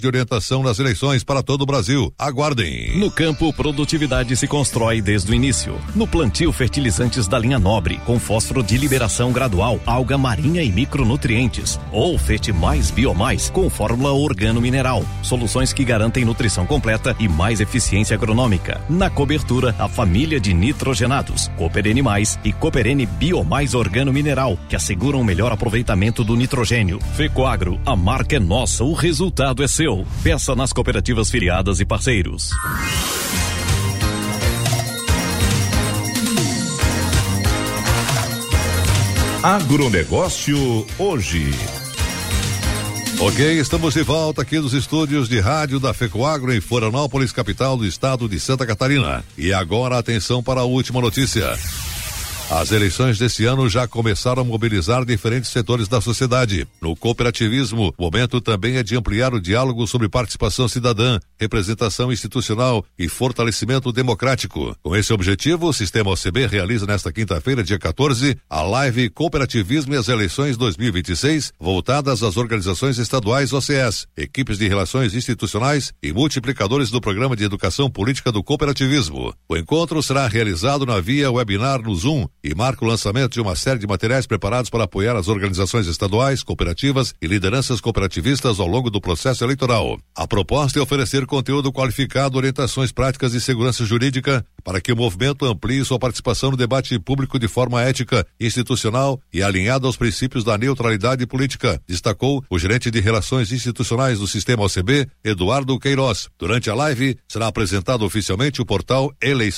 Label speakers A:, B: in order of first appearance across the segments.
A: de orientação nas eleições para todo o Brasil. Aguardem.
B: No campo, produtividade se constrói desde o início. No plantio, fertilizantes da linha Nobre, com fósforo de liberação gradual, alga marinha e micronutrientes. Ou Fete Mais Biomais, com fórmula organo-mineral. Soluções que garantem nutrição completa e mais eficiência agronômica. Na cobertura, a família de nitrogenados, Cooperene Mais e Cooperene Biomais organo-mineral, que asseguram o melhor aproveitamento do nitrogênio. Fecoagro, a marca é nossa, o resultado é seu. Peça nas cooperativas filiadas e parceiros.
C: Agronegócio hoje.
A: Ok, estamos de volta aqui nos estúdios de rádio da Fecoagro em Florianópolis, capital do estado de Santa Catarina. E agora atenção para a última notícia. As eleições desse ano já começaram a mobilizar diferentes setores da sociedade. No cooperativismo, o momento também é de ampliar o diálogo sobre participação cidadã, representação institucional e fortalecimento democrático. Com esse objetivo, o Sistema OCB realiza nesta quinta-feira, dia 14, a live Cooperativismo e as Eleições 2026, voltadas às organizações estaduais OCS, equipes de relações institucionais e multiplicadores do Programa de Educação Política do Cooperativismo. O encontro será realizado na via webinar no Zoom e marca o lançamento de uma série de materiais preparados para apoiar as organizações estaduais, cooperativas e lideranças cooperativistas ao longo do processo eleitoral. A proposta é oferecer conteúdo qualificado, orientações práticas e segurança jurídica para que o movimento amplie sua participação no debate público de forma ética, institucional e alinhada aos princípios da neutralidade política, destacou o gerente de Relações Institucionais do Sistema OCB, Eduardo Queiroz. Durante a live, será apresentado oficialmente o portal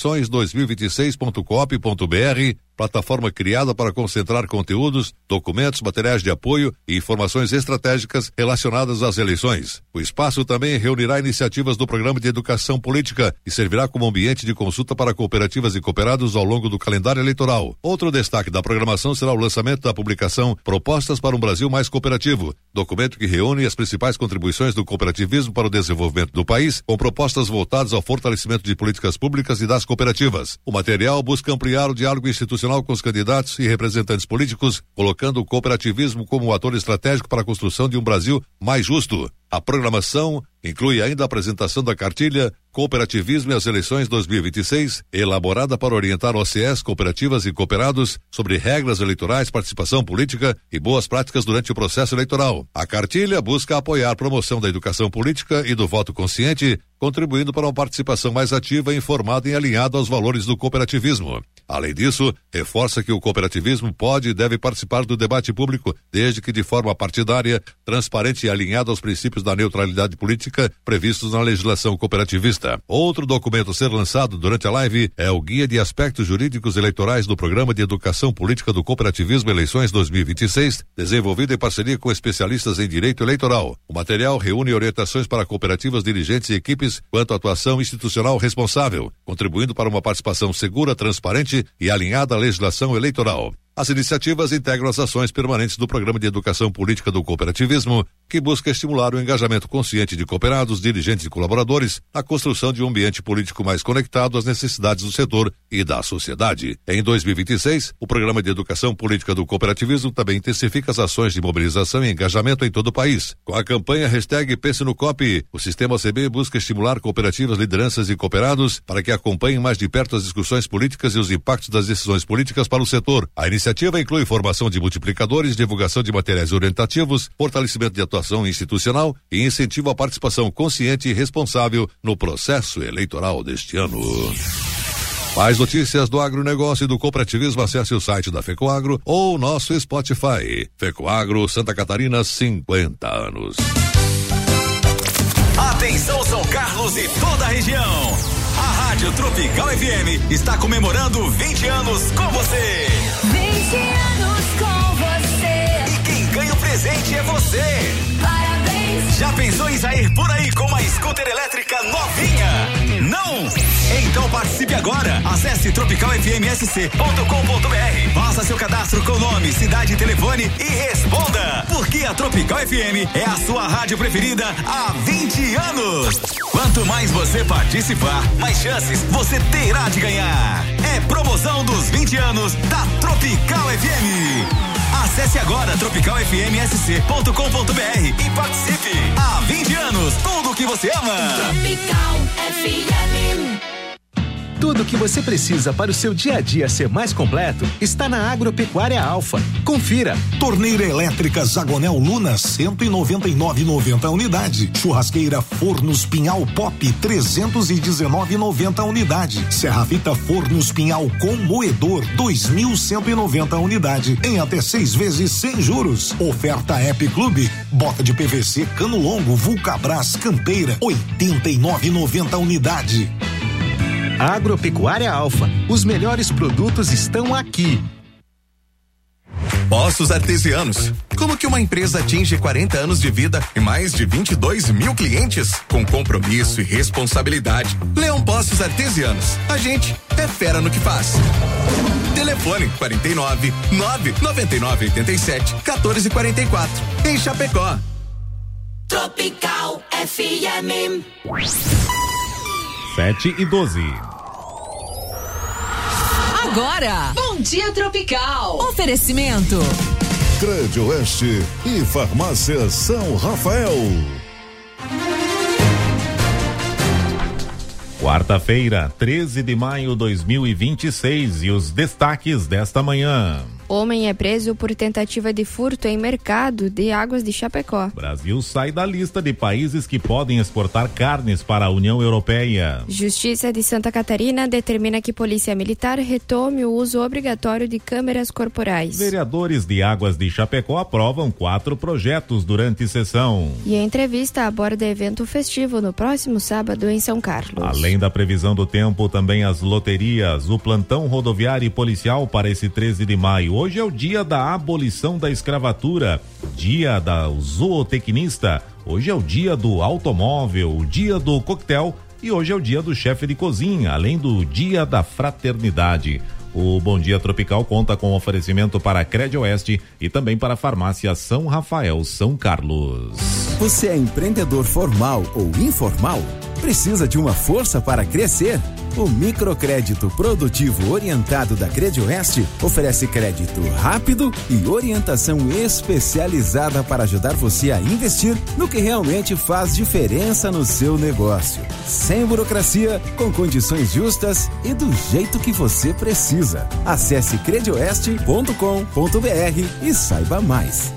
A: eleições2026.coop.br, plataforma criada para concentrar conteúdos, documentos, materiais de apoio e informações estratégicas relacionadas às eleições. O espaço também reunirá iniciativas do Programa de Educação Política e servirá como ambiente de consulta para cooperativas e cooperados ao longo do calendário eleitoral. Outro destaque da programação será o lançamento da publicação Propostas para um Brasil Mais Cooperativo, documento que reúne as principais contribuições do cooperativismo para o desenvolvimento do país, com propostas voltadas ao fortalecimento de políticas públicas e das cooperativas. O material busca ampliar o diálogo institucional com os candidatos e representantes políticos, colocando o cooperativismo como um ator estratégico para a construção de um Brasil mais justo. A programação inclui ainda a apresentação da cartilha Cooperativismo e as Eleições 2026, elaborada para orientar OCS, cooperativas e cooperados sobre regras eleitorais, participação política e boas práticas durante o processo eleitoral. A cartilha busca apoiar a promoção da educação política e do voto consciente, contribuindo para uma participação mais ativa, informada e alinhada aos valores do cooperativismo. Além disso, reforça que o cooperativismo pode e deve participar do debate público, desde que de forma partidária, transparente e alinhada aos princípios da neutralidade política previstos na legislação cooperativista. Outro documento a ser lançado durante a live é o Guia de Aspectos Jurídicos Eleitorais do Programa de Educação Política do Cooperativismo Eleições 2026, desenvolvido em parceria com especialistas em direito eleitoral. O material reúne orientações para cooperativas, dirigentes e equipes quanto à atuação institucional responsável, contribuindo para uma participação segura, transparente e alinhada à legislação eleitoral. As iniciativas integram as ações permanentes do Programa de Educação Política do Cooperativismo, que busca estimular o engajamento consciente de cooperados, dirigentes e colaboradores na construção de um ambiente político mais conectado às necessidades do setor e da sociedade. Em 2026, o Programa de Educação Política do Cooperativismo também intensifica as ações de mobilização e engajamento em todo o país. Com a campanha #Pense no COP, o Sistema OCB busca estimular cooperativas, lideranças e cooperados para que acompanhem mais de perto as discussões políticas e os impactos das decisões políticas para o setor. A iniciativa inclui formação de multiplicadores, divulgação de materiais orientativos, fortalecimento de atuação institucional e incentivo à participação consciente e responsável no processo eleitoral deste ano. Mais notícias do agronegócio e do cooperativismo, acesse o site da Fecoagro ou nosso Spotify. Fecoagro Santa Catarina, 50 anos.
D: Atenção São Carlos e toda a região. A Rádio Tropical FM está comemorando 20 anos com você.
E: 20 anos com você.
D: E quem ganha o presente é você.
E: Parabéns.
D: Já pensou em sair por aí com uma scooter elétrica novinha? Não? Então participe agora. Acesse tropicalfmsc.com.br. Faça seu cadastro com nome, cidade e telefone e responda. Porque a Tropical FM é a sua rádio preferida há 20 anos. Quanto mais você participar, mais chances você terá de ganhar. É promoção dos 20 anos da Tropical FM. A Acesse agora tropicalfmsc.com.br e participe. Há 20 anos, tudo o que você ama.
E: Tropical FM.
C: Tudo o que você precisa para o seu dia a dia ser mais completo está na Agropecuária Alfa. Confira.
F: Torneira elétrica Zagonel Luna 199,90 unidade. Churrasqueira Fornos Pinhal Pop 319,90 unidade. Serrafita Fornos Pinhal com moedor 2.190 unidade em até 6 vezes sem juros. Oferta App Clube. Bota de PVC Cano Longo Vulcabras Campeira 89,90 unidade.
C: Agropecuária Alfa. Os melhores produtos estão aqui.
G: Poços Artesianos. Como que uma empresa atinge 40 anos de vida e mais de 22 mil clientes? Com compromisso e responsabilidade. Leão Poços Artesianos. A gente é fera no que faz. Telefone 49 999 87 1444. Em Chapecó.
E: Tropical FM.
H: 7:12.
I: Agora, Bom Dia Tropical. Oferecimento
J: Crédito Oeste e Farmácia São Rafael.
H: Quarta-feira, 13 de maio de 2026 e os destaques desta manhã.
K: Homem é preso por tentativa de furto em mercado de Águas de Chapecó.
H: Brasil sai da lista de países que podem exportar carnes para a União Europeia.
K: Justiça de Santa Catarina determina que Polícia Militar retome o uso obrigatório de câmeras corporais.
H: Vereadores de Águas de Chapecó aprovam 4 projetos durante sessão.
K: E a entrevista aborda evento festivo no próximo sábado em São Carlos.
H: Além da previsão do tempo, também as loterias, o plantão rodoviário e policial para esse 13 de maio. Hoje é o dia da abolição da escravatura, dia da zootecnista, hoje é o dia do automóvel, o dia do coquetel e hoje é o dia do chefe de cozinha, além do dia da fraternidade. O Bom Dia Tropical conta com oferecimento para a Crédito Oeste e também para a Farmácia São Rafael, São Carlos.
L: Você é empreendedor formal ou informal? Precisa de uma força para crescer? O microcrédito produtivo orientado da Crédito Oeste oferece crédito rápido e orientação especializada para ajudar você a investir no que realmente faz diferença no seu negócio. Sem burocracia, com condições justas e do jeito que você precisa. Acesse credioeste.com.br e saiba mais.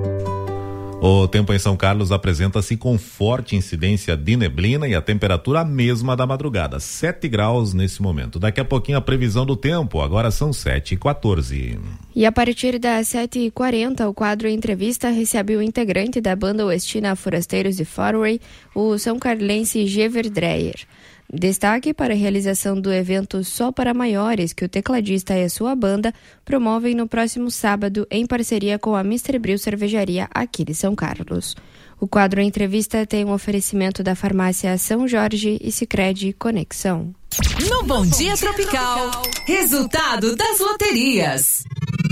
H: O tempo em São Carlos apresenta-se com forte incidência de neblina e a temperatura a mesma da madrugada, 7 graus nesse momento. Daqui a pouquinho a previsão do tempo, agora são 7h14.
K: E a partir das 7h40, o quadro Entrevista recebe o integrante da banda oestina Forasteiros de Faraway, o são carlense Gever Dreyer. Destaque para a realização do evento Só para Maiores, que o tecladista e a sua banda promovem no próximo sábado em parceria com a Mr. Bril Cervejaria aqui de São Carlos. O quadro Entrevista tem um oferecimento da farmácia São Jorge e Sicredi Conexão.
I: No Bom Dia Tropical, resultado das loterias.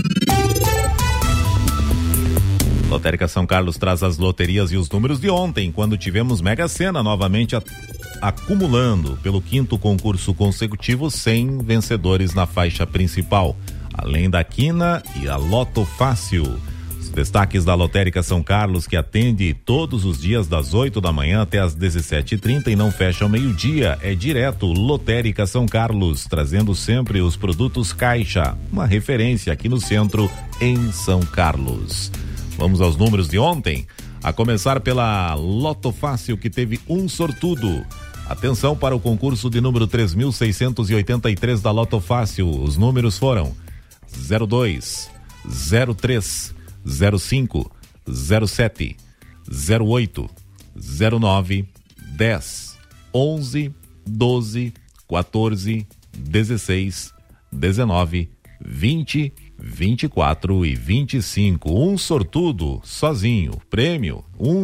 H: Lotérica São Carlos traz as loterias e os números de ontem, quando tivemos Mega Sena novamente acumulando pelo 5º concurso consecutivo 100 vencedores na faixa principal, além da Quina e a Loto Fácil. Os destaques da Lotérica São Carlos, que atende todos os dias das 8 da manhã até as 17h30 e não fecha ao meio-dia, é direto Lotérica São Carlos, trazendo sempre os produtos Caixa, uma referência aqui no centro em São Carlos. Vamos aos números de ontem, a começar pela Loto Fácil, que teve um sortudo. Atenção para o concurso de número 3.683 da Loto Fácil. Os números foram 02, 03, 05, 07, 08, 09, 10, 11, 12, 14, 16, 19, 20, 24 e 25. Um sortudo sozinho. Prêmio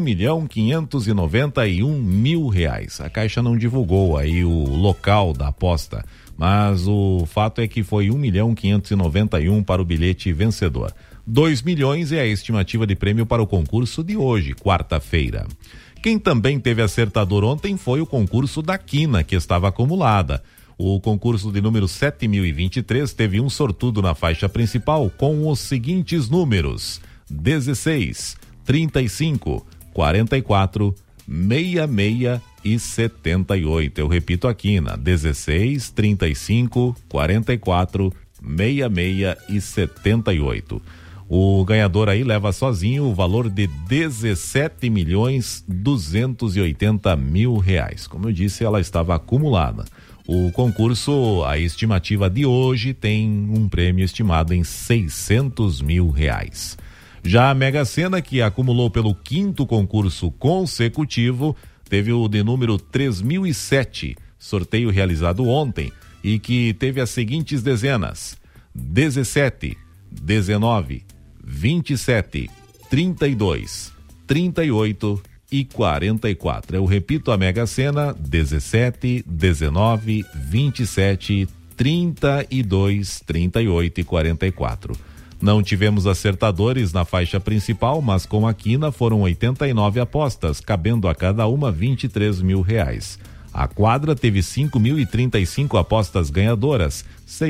H: R$1.591.000. A Caixa não divulgou aí o local da aposta, mas o fato é que foi 1.591.000 para o bilhete vencedor. 2 milhões é a estimativa de prêmio para o concurso de hoje, quarta-feira. Quem também teve acertador ontem foi o concurso da Quina, que estava acumulada. O concurso de número 7023 teve um sortudo na faixa principal com os seguintes números: 16, 35, 44, 66 e 78. Eu repito aqui, na 16, 35, 44, 66 e 78. O ganhador aí leva sozinho o valor de 17.280.000 reais. Como eu disse, ela estava acumulada. O concurso, a estimativa de hoje, tem um prêmio estimado em 600 mil reais. Já a Mega Sena, que acumulou pelo 5º concurso consecutivo, teve o de número 3007, sorteio realizado ontem, e que teve as seguintes dezenas: 17, 19, 27, 32, 38 e 44. Eu repito a Mega Sena: 17, 19, 27, 32, 38 e 44. Não tivemos acertadores na faixa principal, mas com a quina foram 89 apostas, cabendo a cada uma 23 mil reais. A quadra teve 5.035 apostas ganhadoras,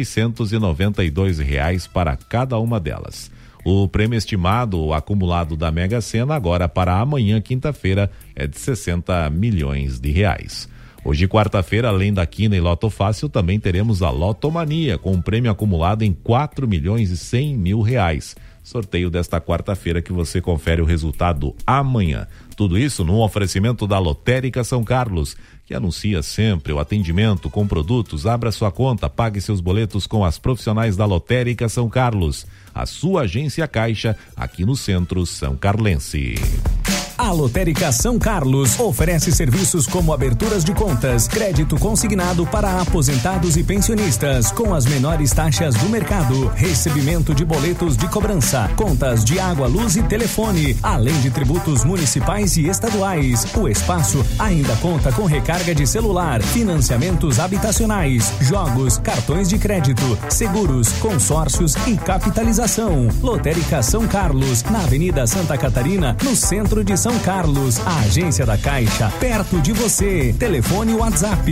H: 692 reais para cada uma delas. O prêmio estimado acumulado da Mega Sena agora para amanhã, quinta-feira, é de 60 milhões de reais. Hoje, quarta-feira, além da quina e Loto Fácil, também teremos a Lotomania, com um prêmio acumulado em 4.100.000 reais. Sorteio desta quarta-feira que você confere o resultado amanhã. Tudo isso num oferecimento da Lotérica São Carlos, que anuncia sempre o atendimento com produtos. Abra sua conta, pague seus boletos com as profissionais da Lotérica São Carlos. A sua agência Caixa, aqui no centro São Carlense.
M: A Lotérica São Carlos oferece serviços como aberturas de contas, crédito consignado para aposentados e pensionistas, com as menores taxas do mercado, recebimento de boletos de cobrança, contas de água, luz e telefone, além de tributos municipais e estaduais. O espaço ainda conta com recarga de celular, financiamentos habitacionais, jogos, cartões de crédito, seguros, consórcios e capitalização. Lotérica São Carlos, na Avenida Santa Catarina, no centro de São Carlos, a agência da Caixa, perto de você. Telefone WhatsApp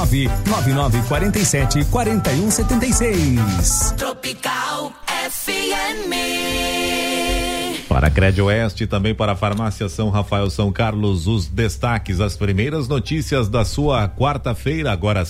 M: 99947-4176.
E: Tropical FM.
H: Para a Crédito Oeste e também para a Farmácia São Rafael São Carlos, os destaques, as primeiras notícias da sua quarta-feira, agora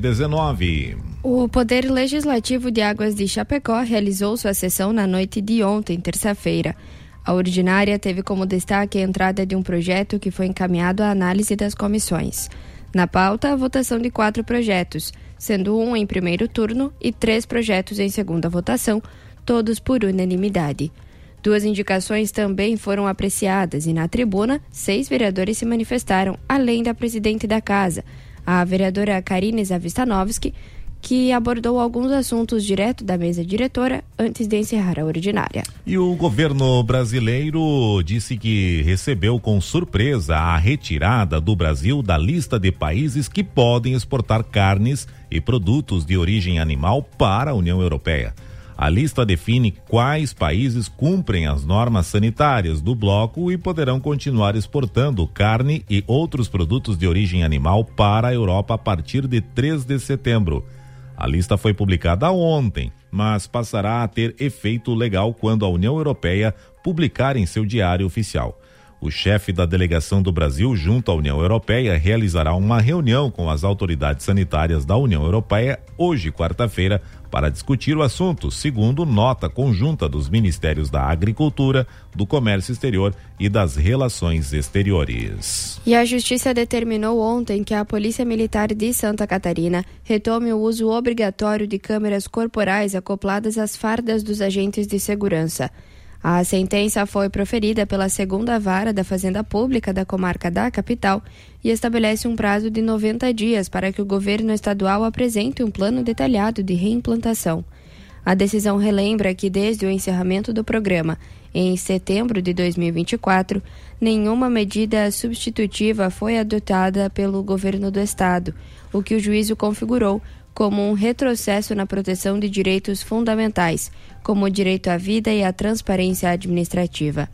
H: 7h19.
K: O Poder Legislativo de Águas de Chapecó realizou sua sessão na noite de ontem, terça-feira. A ordinária teve como destaque a entrada de um projeto que foi encaminhado à análise das comissões. Na pauta, a votação de 4 projetos, sendo um em primeiro turno e 3 projetos em segunda votação, todos por unanimidade. 2 indicações também foram apreciadas e na tribuna, 6 vereadores se manifestaram, além da presidente da casa, a vereadora Karine Zavistanovski, que abordou alguns assuntos direto da mesa diretora antes de encerrar a ordinária.
H: E o governo brasileiro disse que recebeu com surpresa a retirada do Brasil da lista de países que podem exportar carnes e produtos de origem animal para a União Europeia. A lista define quais países cumprem as normas sanitárias do bloco e poderão continuar exportando carne e outros produtos de origem animal para a Europa a partir de 3 de setembro. A lista foi publicada ontem, mas passará a ter efeito legal quando a União Europeia publicar em seu diário oficial. O chefe da delegação do Brasil junto à União Europeia realizará uma reunião com as autoridades sanitárias da União Europeia hoje, quarta-feira, para discutir o assunto, segundo nota conjunta dos Ministérios da Agricultura, do Comércio Exterior e das Relações Exteriores.
K: E a Justiça determinou ontem que a Polícia Militar de Santa Catarina retome o uso obrigatório de câmeras corporais acopladas às fardas dos agentes de segurança. A sentença foi proferida pela 2ª Vara da Fazenda Pública da Comarca da Capital e estabelece um prazo de 90 dias para que o governo estadual apresente um plano detalhado de reimplantação. A decisão relembra que desde o encerramento do programa, em setembro de 2024, nenhuma medida substitutiva foi adotada pelo governo do estado, o que o juízo configurou como um retrocesso na proteção de direitos fundamentais, como o direito à vida e à transparência administrativa.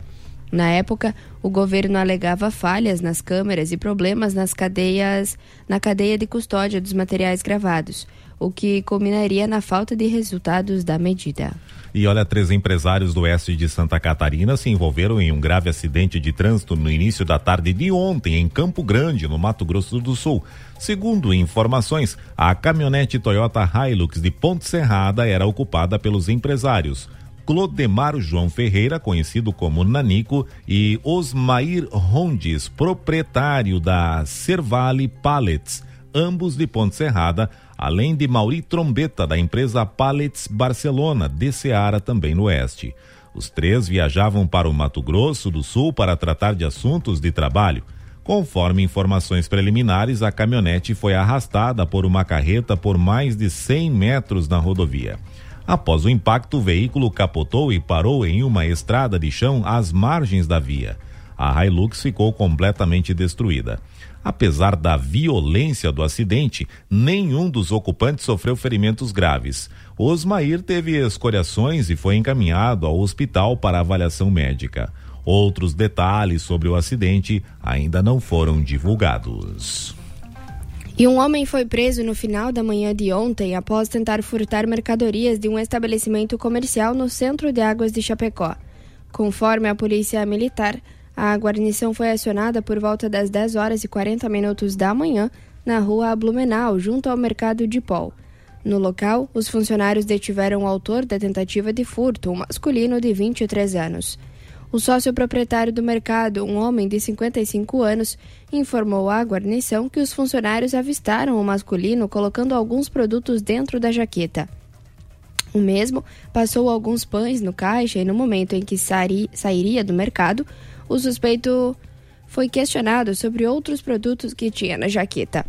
K: Na época, o governo alegava falhas nas câmeras e problemas na cadeia de custódia dos materiais gravados, o que culminaria na falta de resultados da medida.
H: E olha, 3 empresários do oeste de Santa Catarina se envolveram em um grave acidente de trânsito no início da tarde de ontem em Campo Grande, no Mato Grosso do Sul. Segundo informações, a caminhonete Toyota Hilux de Ponte Serrada era ocupada pelos empresários Clodemar João Ferreira, conhecido como Nanico, e Osmair Rondes, proprietário da Servale Pallets, ambos de Ponte Serrada, além de Mauri Trombeta, da empresa Pallets Barcelona, de Ceará, também no oeste. Os 3 viajavam para o Mato Grosso do Sul para tratar de assuntos de trabalho. Conforme informações preliminares, a caminhonete foi arrastada por uma carreta por mais de 100 metros na rodovia. Após o impacto, o veículo capotou e parou em uma estrada de chão às margens da via. A Hilux ficou completamente destruída. Apesar da violência do acidente, nenhum dos ocupantes sofreu ferimentos graves. Osmair teve escoriações e foi encaminhado ao hospital para avaliação médica. Outros detalhes sobre o acidente ainda não foram divulgados.
K: E um homem foi preso no final da manhã de ontem após tentar furtar mercadorias de um estabelecimento comercial no centro de Águas de Chapecó. Conforme a polícia militar, a guarnição foi acionada por volta das 10 horas e 40 minutos da manhã na rua Blumenau, junto ao mercado de Pol. No local, os funcionários detiveram o autor da tentativa de furto, um masculino de 23 anos. O sócio proprietário do mercado, um homem de 55 anos, informou à guarnição que os funcionários avistaram o masculino colocando alguns produtos dentro da jaqueta. O mesmo passou alguns pães no caixa e no momento em que sairia do mercado, o suspeito foi questionado sobre outros produtos que tinha na jaqueta.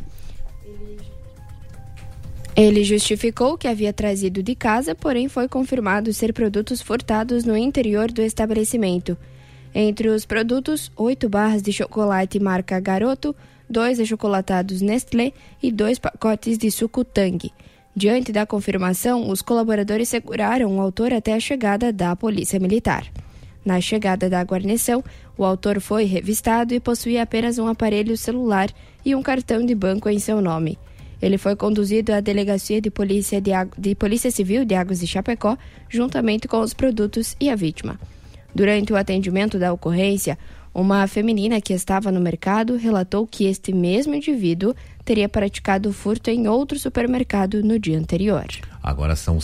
K: Ele justificou que havia trazido de casa, porém foi confirmado ser produtos furtados no interior do estabelecimento. Entre os produtos, 8 barras de chocolate marca Garoto, 2 achocolatados Nestlé e 2 pacotes de suco Tang. Diante da confirmação, os colaboradores seguraram o autor até a chegada da polícia militar. Na chegada da guarnição, o autor foi revistado e possuía apenas um aparelho celular e um cartão de banco em seu nome. Ele foi conduzido à Delegacia de Polícia Civil de Águas de Chapecó, juntamente com os produtos e a vítima. Durante o atendimento da ocorrência, uma feminina que estava no mercado relatou que este mesmo indivíduo teria praticado furto em outro supermercado no dia anterior.
H: Agora são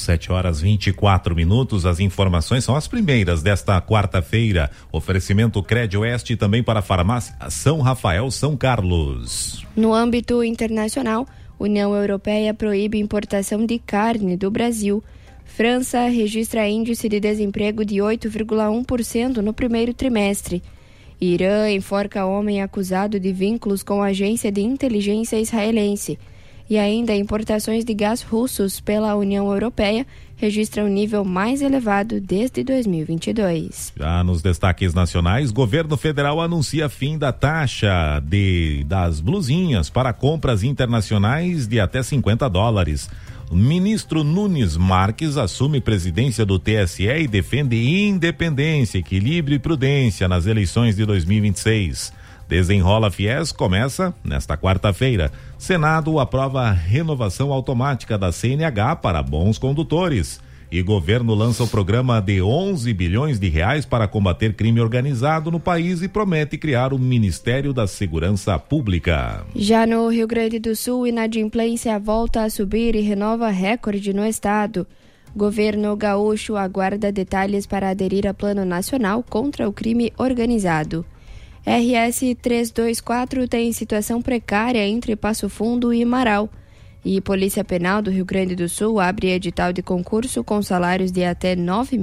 H: 7h24. As informações são as primeiras desta quarta-feira. Oferecimento CredOeste também para a farmácia São Rafael, São Carlos.
K: No âmbito internacional, União Europeia proíbe importação de carne do Brasil. França registra índice de desemprego de 8,1% no primeiro trimestre. Irã enforca homem acusado de vínculos com a agência de inteligência israelense. E ainda importações de gás russos pela União Europeia registram o nível mais elevado desde 2022.
H: Já nos destaques nacionais, governo federal anuncia fim da taxa das blusinhas para compras internacionais de até $50. O ministro Nunes Marques assume presidência do TSE e defende independência, equilíbrio e prudência nas eleições de 2026. Desenrola Fies começa nesta quarta-feira. Senado aprova a renovação automática da CNH para bons condutores. E governo lança o programa de R$11 bilhões para combater crime organizado no país e promete criar o Ministério da Segurança Pública.
K: Já no Rio Grande do Sul, inadimplência volta a subir e renova recorde no estado. Governo gaúcho aguarda detalhes para aderir a Plano Nacional contra o crime organizado. RS 324 tem situação precária entre Passo Fundo e Marau. E Polícia Penal do Rio Grande do Sul abre edital de concurso com salários de até R$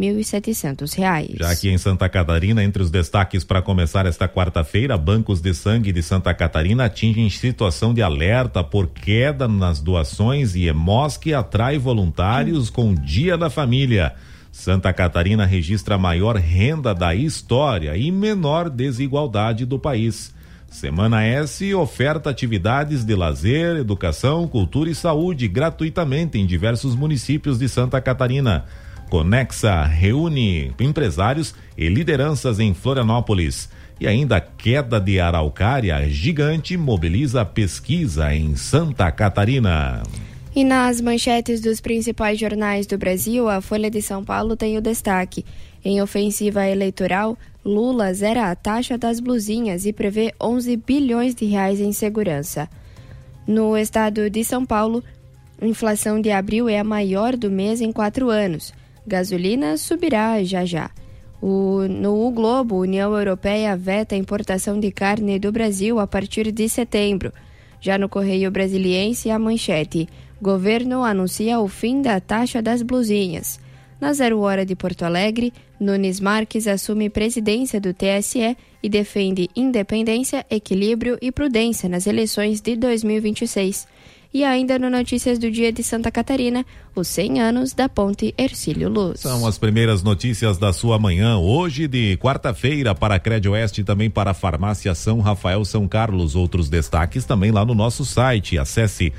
K: 9.700.
H: Já aqui em Santa Catarina, entre os destaques para começar esta quarta-feira, bancos de sangue de Santa Catarina atingem situação de alerta por queda nas doações e Hemosc atrai voluntários com o Dia da Família. Santa Catarina registra a maior renda da história e menor desigualdade do país. Semana S oferta atividades de lazer, educação, cultura e saúde gratuitamente em diversos municípios de Santa Catarina. Conexa reúne empresários e lideranças em Florianópolis. E ainda a queda de araucária gigante mobiliza pesquisa em Santa Catarina.
K: E nas manchetes dos principais jornais do Brasil, a Folha de São Paulo tem o destaque. Em ofensiva eleitoral, Lula zera a taxa das blusinhas e prevê 11 bilhões de reais em segurança. No estado de São Paulo, a inflação de abril é a maior do mês em 4 anos. Gasolina subirá já. No O Globo, União Europeia veta a importação de carne do Brasil a partir de setembro. Já no Correio Brasiliense, a manchete: governo anuncia o fim da taxa das blusinhas. Na 0 Hora de Porto Alegre, Nunes Marques assume presidência do TSE e defende independência, equilíbrio e prudência nas eleições de 2026. E ainda no Notícias do Dia de Santa Catarina, os 100 anos da Ponte Hercílio Luz.
H: São as primeiras notícias da sua manhã, hoje de quarta-feira, para a Credioeste e também para a Farmácia São Rafael São Carlos. Outros destaques também lá no nosso site. Acesse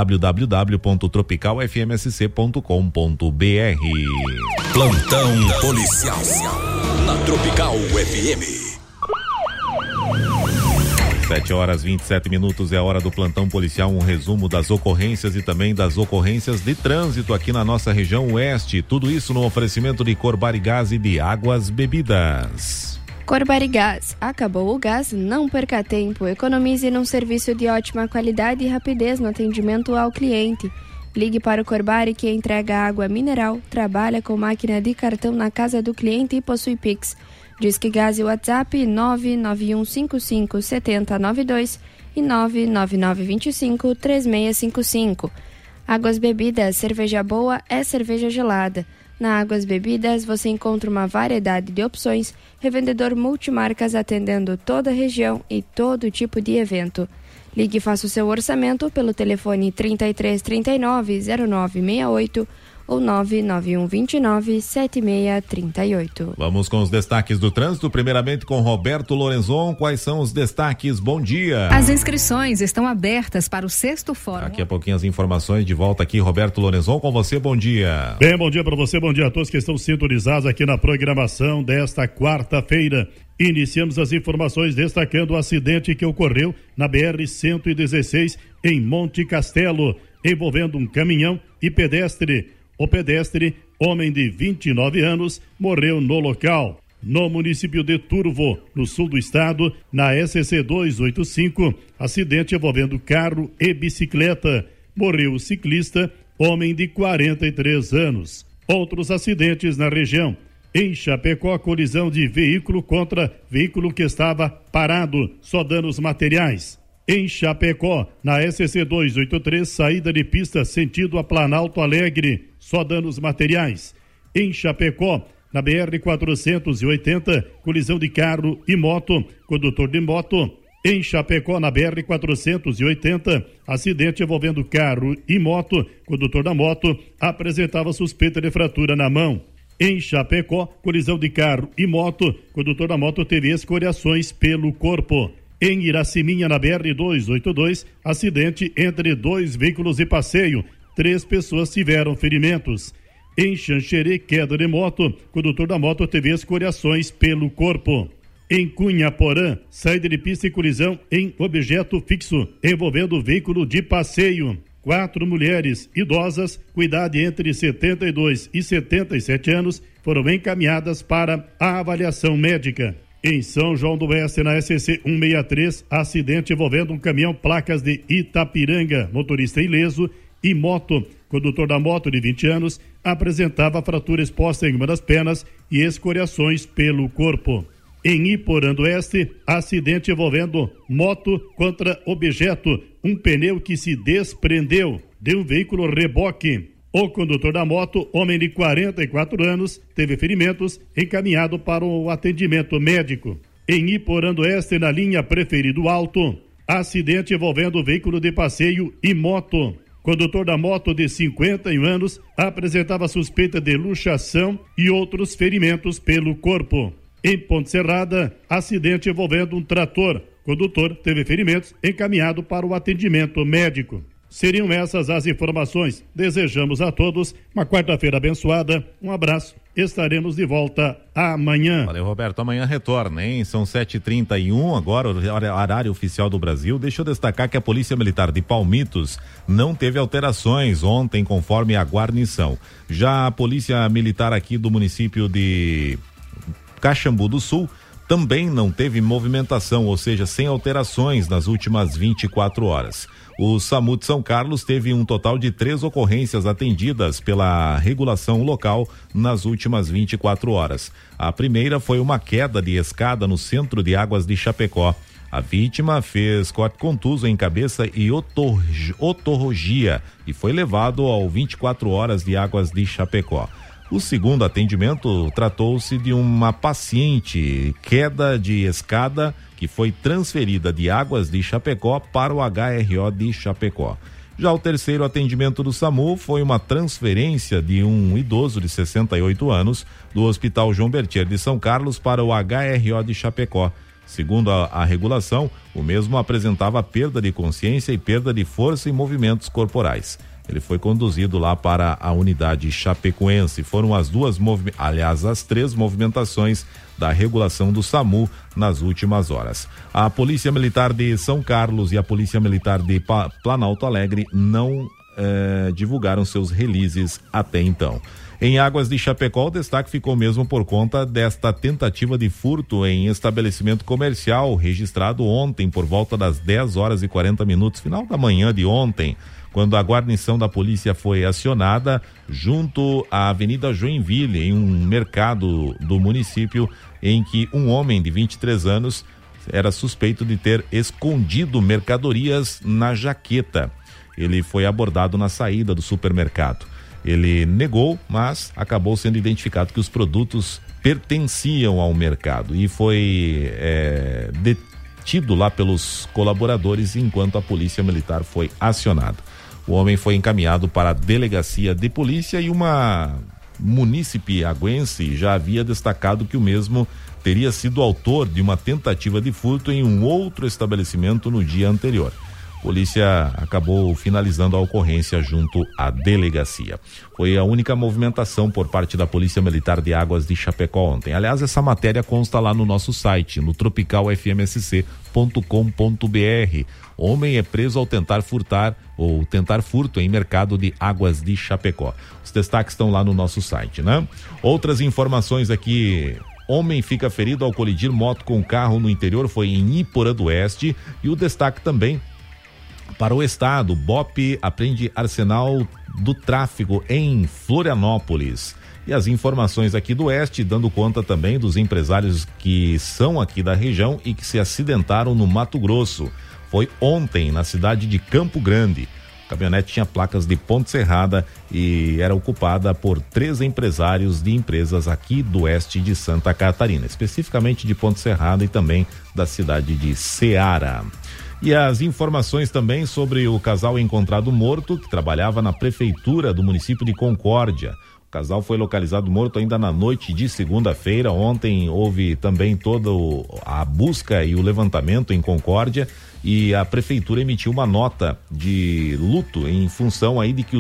H: www.tropicalfmsc.com.br.
D: Plantão policial na Tropical FM.
H: 7h27 é a hora do plantão policial, um resumo das ocorrências e também das ocorrências de trânsito aqui na nossa região oeste. Tudo isso no oferecimento de Corbarigás e de Águas Bebidas.
K: Corbarigás, acabou o gás, não perca tempo, economize num serviço de ótima qualidade e rapidez no atendimento ao cliente. Ligue para o Corbari que entrega água mineral, trabalha com máquina de cartão na casa do cliente e possui Pix. Disque Gás e WhatsApp 991557092 e 999253655. Águas Bebidas, cerveja boa é cerveja gelada. Na Águas Bebidas você encontra uma variedade de opções, revendedor multimarcas atendendo toda a região e todo tipo de evento. Ligue e faça o seu orçamento pelo telefone 3339-0968 ou 99129-7638.
H: Vamos com os destaques do trânsito, primeiramente com Roberto Lorenzon. Quais são os destaques? Bom dia.
N: As inscrições estão abertas para o 6º Fórum.
H: Daqui a pouquinho as informações, de volta aqui, Roberto Lorenzon, com você, bom dia.
O: Bem, bom dia para você, bom dia a todos que estão sintonizados aqui na programação desta quarta-feira. Iniciamos as informações destacando o acidente que ocorreu na BR-116 em Monte Castelo, envolvendo um caminhão e pedestre. O pedestre, homem de 29 anos, morreu no local. No município de Turvo, no sul do estado, na SC 285, acidente envolvendo carro e bicicleta. Morreu o ciclista, homem de 43 anos. Outros acidentes na região. Em Chapecó, colisão de veículo contra veículo que estava parado, só danos materiais. Em Chapecó, na SC 283, saída de pista sentido a Planalto Alegre, só danos materiais. Em Chapecó, na BR 480, colisão de carro e moto, condutor de moto. Em Chapecó, na BR 480, acidente envolvendo carro e moto, condutor da moto apresentava suspeita de fratura na mão. Em Chapecó, colisão de carro e moto, condutor da moto teve escoriações pelo corpo. Em Iraciminha, na BR-282, acidente entre 2 veículos de passeio. 3 pessoas tiveram ferimentos. Em Xanxerê, queda de moto, condutor da moto teve escoriações pelo corpo. Em Cunhaporã, saída de pista e colisão em objeto fixo, envolvendo veículo de passeio. 4 mulheres idosas, com idade entre 72 e 77 anos, foram encaminhadas para a avaliação médica. Em São João do Oeste, na SC 163, acidente envolvendo um caminhão placas de Itapiranga, motorista ileso e moto. Condutor da moto de 20 anos apresentava fratura exposta em uma das pernas e escoriações pelo corpo. Em Iporã do Oeste, acidente envolvendo moto contra objeto, um pneu que se desprendeu de um veículo reboque. O condutor da moto, homem de 44 anos, teve ferimentos, encaminhado para o atendimento médico. Em Iporã do Oeste, na linha Preferido Alto, acidente envolvendo veículo de passeio e moto. Condutor da moto de 51 anos apresentava suspeita de luxação e outros ferimentos pelo corpo. Em Ponte Serrada, acidente envolvendo um trator. Condutor teve ferimentos, encaminhado para o atendimento médico. Seriam essas as informações. Desejamos a todos uma quarta-feira abençoada. Um abraço. Estaremos de volta amanhã.
H: Valeu, Roberto. Amanhã retorna, hein? São 7h31, agora o horário oficial do Brasil. Deixa eu destacar que a Polícia Militar de Palmitos não teve alterações ontem, conforme a guarnição. Já a Polícia Militar aqui do município de Caxambu do Sul também não teve movimentação, ou seja, sem alterações nas últimas 24 horas. O SAMU de São Carlos teve um total de 3 ocorrências atendidas pela regulação local nas últimas 24 horas. A primeira foi uma queda de escada no centro de Águas de Chapecó. A vítima fez corte contuso em cabeça e otorrogia e foi levado ao 24 horas de Águas de Chapecó. O segundo atendimento tratou-se de uma paciente queda de escada que foi transferida de Águas de Chapecó para o HRO de Chapecó. Já o terceiro atendimento do SAMU foi uma transferência de um idoso de 68 anos do Hospital João Bertier de São Carlos para o HRO de Chapecó. Segundo a regulação, o mesmo apresentava perda de consciência e perda de força e movimentos corporais. Ele foi conduzido lá para a unidade chapecoense. Foram as as 3 movimentações da regulação do SAMU nas últimas horas. A Polícia Militar de São Carlos e a Polícia Militar de Planalto Alegre não divulgaram seus releases até então. Em Águas de Chapecó, o destaque ficou mesmo por conta desta tentativa de furto em estabelecimento comercial registrado ontem por volta das 10h40, final da manhã de ontem, quando a guarnição da polícia foi acionada junto à Avenida Joinville, em um mercado do município, em que um homem de 23 anos era suspeito de ter escondido mercadorias na jaqueta. Ele foi abordado na saída do supermercado. Ele negou, mas acabou sendo identificado que os produtos pertenciam ao mercado e foi detido lá pelos colaboradores enquanto a polícia militar foi acionada. O homem foi encaminhado para a delegacia de polícia e uma munícipe aguense já havia destacado que o mesmo teria sido autor de uma tentativa de furto em um outro estabelecimento no dia anterior. A polícia acabou finalizando a ocorrência junto à delegacia. Foi a única movimentação por parte da Polícia Militar de Águas de Chapecó ontem. Aliás, essa matéria consta lá no nosso site, no tropicalfmsc.com.br. Homem é preso ao tentar furto em mercado de Águas de Chapecó. Os destaques estão lá no nosso site, né? Outras informações aqui. Homem fica ferido ao colidir moto com carro no interior, foi em Iporã do Oeste. E o destaque também para o estado, BOP apreende arsenal do tráfico em Florianópolis. E as informações aqui do Oeste, dando conta também dos empresários que são aqui da região e que se acidentaram no Mato Grosso. Foi ontem, na cidade de Campo Grande. A caminhonete tinha placas de Ponte Serrada e era ocupada por 3 empresários de empresas aqui do oeste de Santa Catarina, especificamente de Ponte Serrada e também da cidade de Ceará. E as informações também sobre o casal encontrado morto, que trabalhava na prefeitura do município de Concórdia. O casal foi localizado morto ainda na noite de segunda-feira. Ontem houve também toda a busca e o levantamento em Concórdia e a prefeitura emitiu uma nota de luto em função aí de que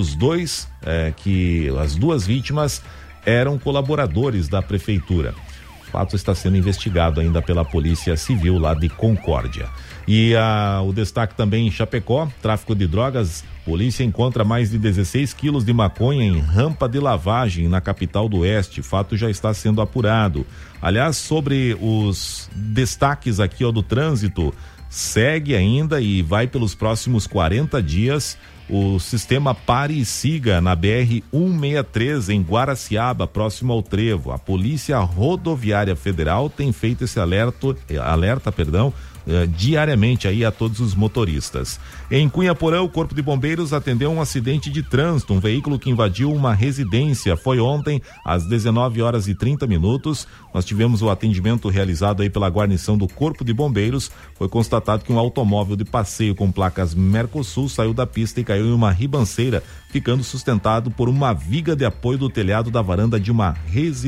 H: as 2 vítimas eram colaboradores da prefeitura. O fato está sendo investigado ainda pela Polícia Civil lá de Concórdia. E o destaque também em Chapecó, tráfico de drogas, polícia encontra mais de 16 quilos de maconha em rampa de lavagem na capital do Oeste. Fato já está sendo apurado. Aliás, sobre os destaques aqui do trânsito, segue ainda e vai pelos próximos 40 dias o sistema Pare e Siga na BR-163 em Guaraciaba, próximo ao Trevo. A Polícia Rodoviária Federal tem feito esse alerta, diariamente aí a todos os motoristas. Em Cunhaporã, o Corpo de Bombeiros atendeu um acidente de trânsito. Um veículo que invadiu uma residência. Foi ontem às 19h30. Nós tivemos o atendimento realizado aí pela guarnição do Corpo de Bombeiros. Foi constatado que um automóvel de passeio com placas Mercosul saiu da pista e caiu em uma ribanceira, ficando sustentado por uma viga de apoio do telhado da varanda de uma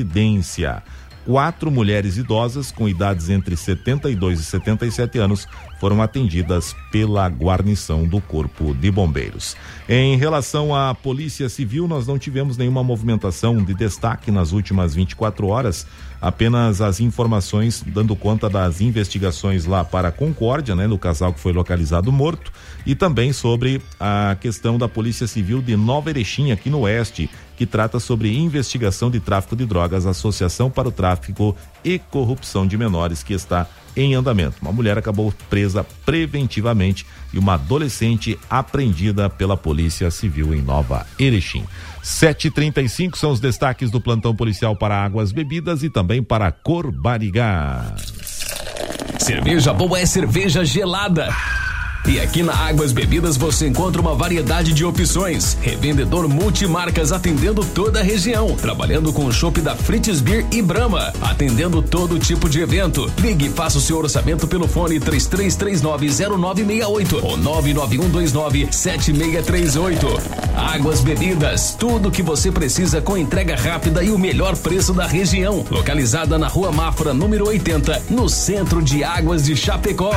H: residência. 4 mulheres idosas com idades entre 72 e 77 anos foram atendidas pela guarnição do Corpo de Bombeiros. Em relação à Polícia Civil, nós não tivemos nenhuma movimentação de destaque nas últimas 24 horas, apenas as informações dando conta das investigações lá para a Concórdia, né, do casal que foi localizado morto, e também sobre a questão da Polícia Civil de Nova Erechim, aqui no Oeste, que trata sobre investigação de tráfico de drogas, Associação para o Tráfico e Corrupção de Menores, que está em andamento. Uma mulher acabou presa preventivamente e uma adolescente apreendida pela Polícia Civil em Nova Erechim. 7h35 são os destaques do plantão policial para Águas Bebidas e também para Corbarigás.
P: Cerveja boa é cerveja gelada. E aqui na Águas Bebidas você encontra uma variedade de opções. Revendedor multimarcas atendendo toda a região. Trabalhando com o chopp da Fritz Beer e Brahma. Atendendo todo tipo de evento. Ligue e faça o seu orçamento pelo fone 33390968 ou 991297638. Águas Bebidas, tudo que você precisa com entrega rápida e o melhor preço da região. Localizada na Rua Mafra, número 80, no centro de Águas de Chapecó.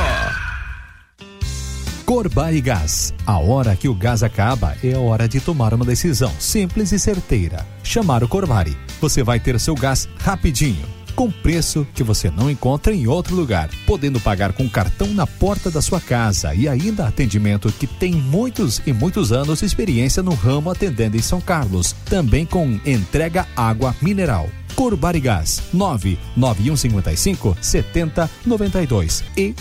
Q: Corbarigás. A hora que o gás acaba é a hora de tomar uma decisão simples e certeira. Chamar o Corbari. Você vai ter seu gás rapidinho, com preço que você não encontra em outro lugar, podendo pagar com cartão na porta da sua casa e ainda atendimento que tem muitos e muitos anos de experiência no ramo atendendo em São Carlos, também com entrega água mineral. Corbarigás 99155-7092 e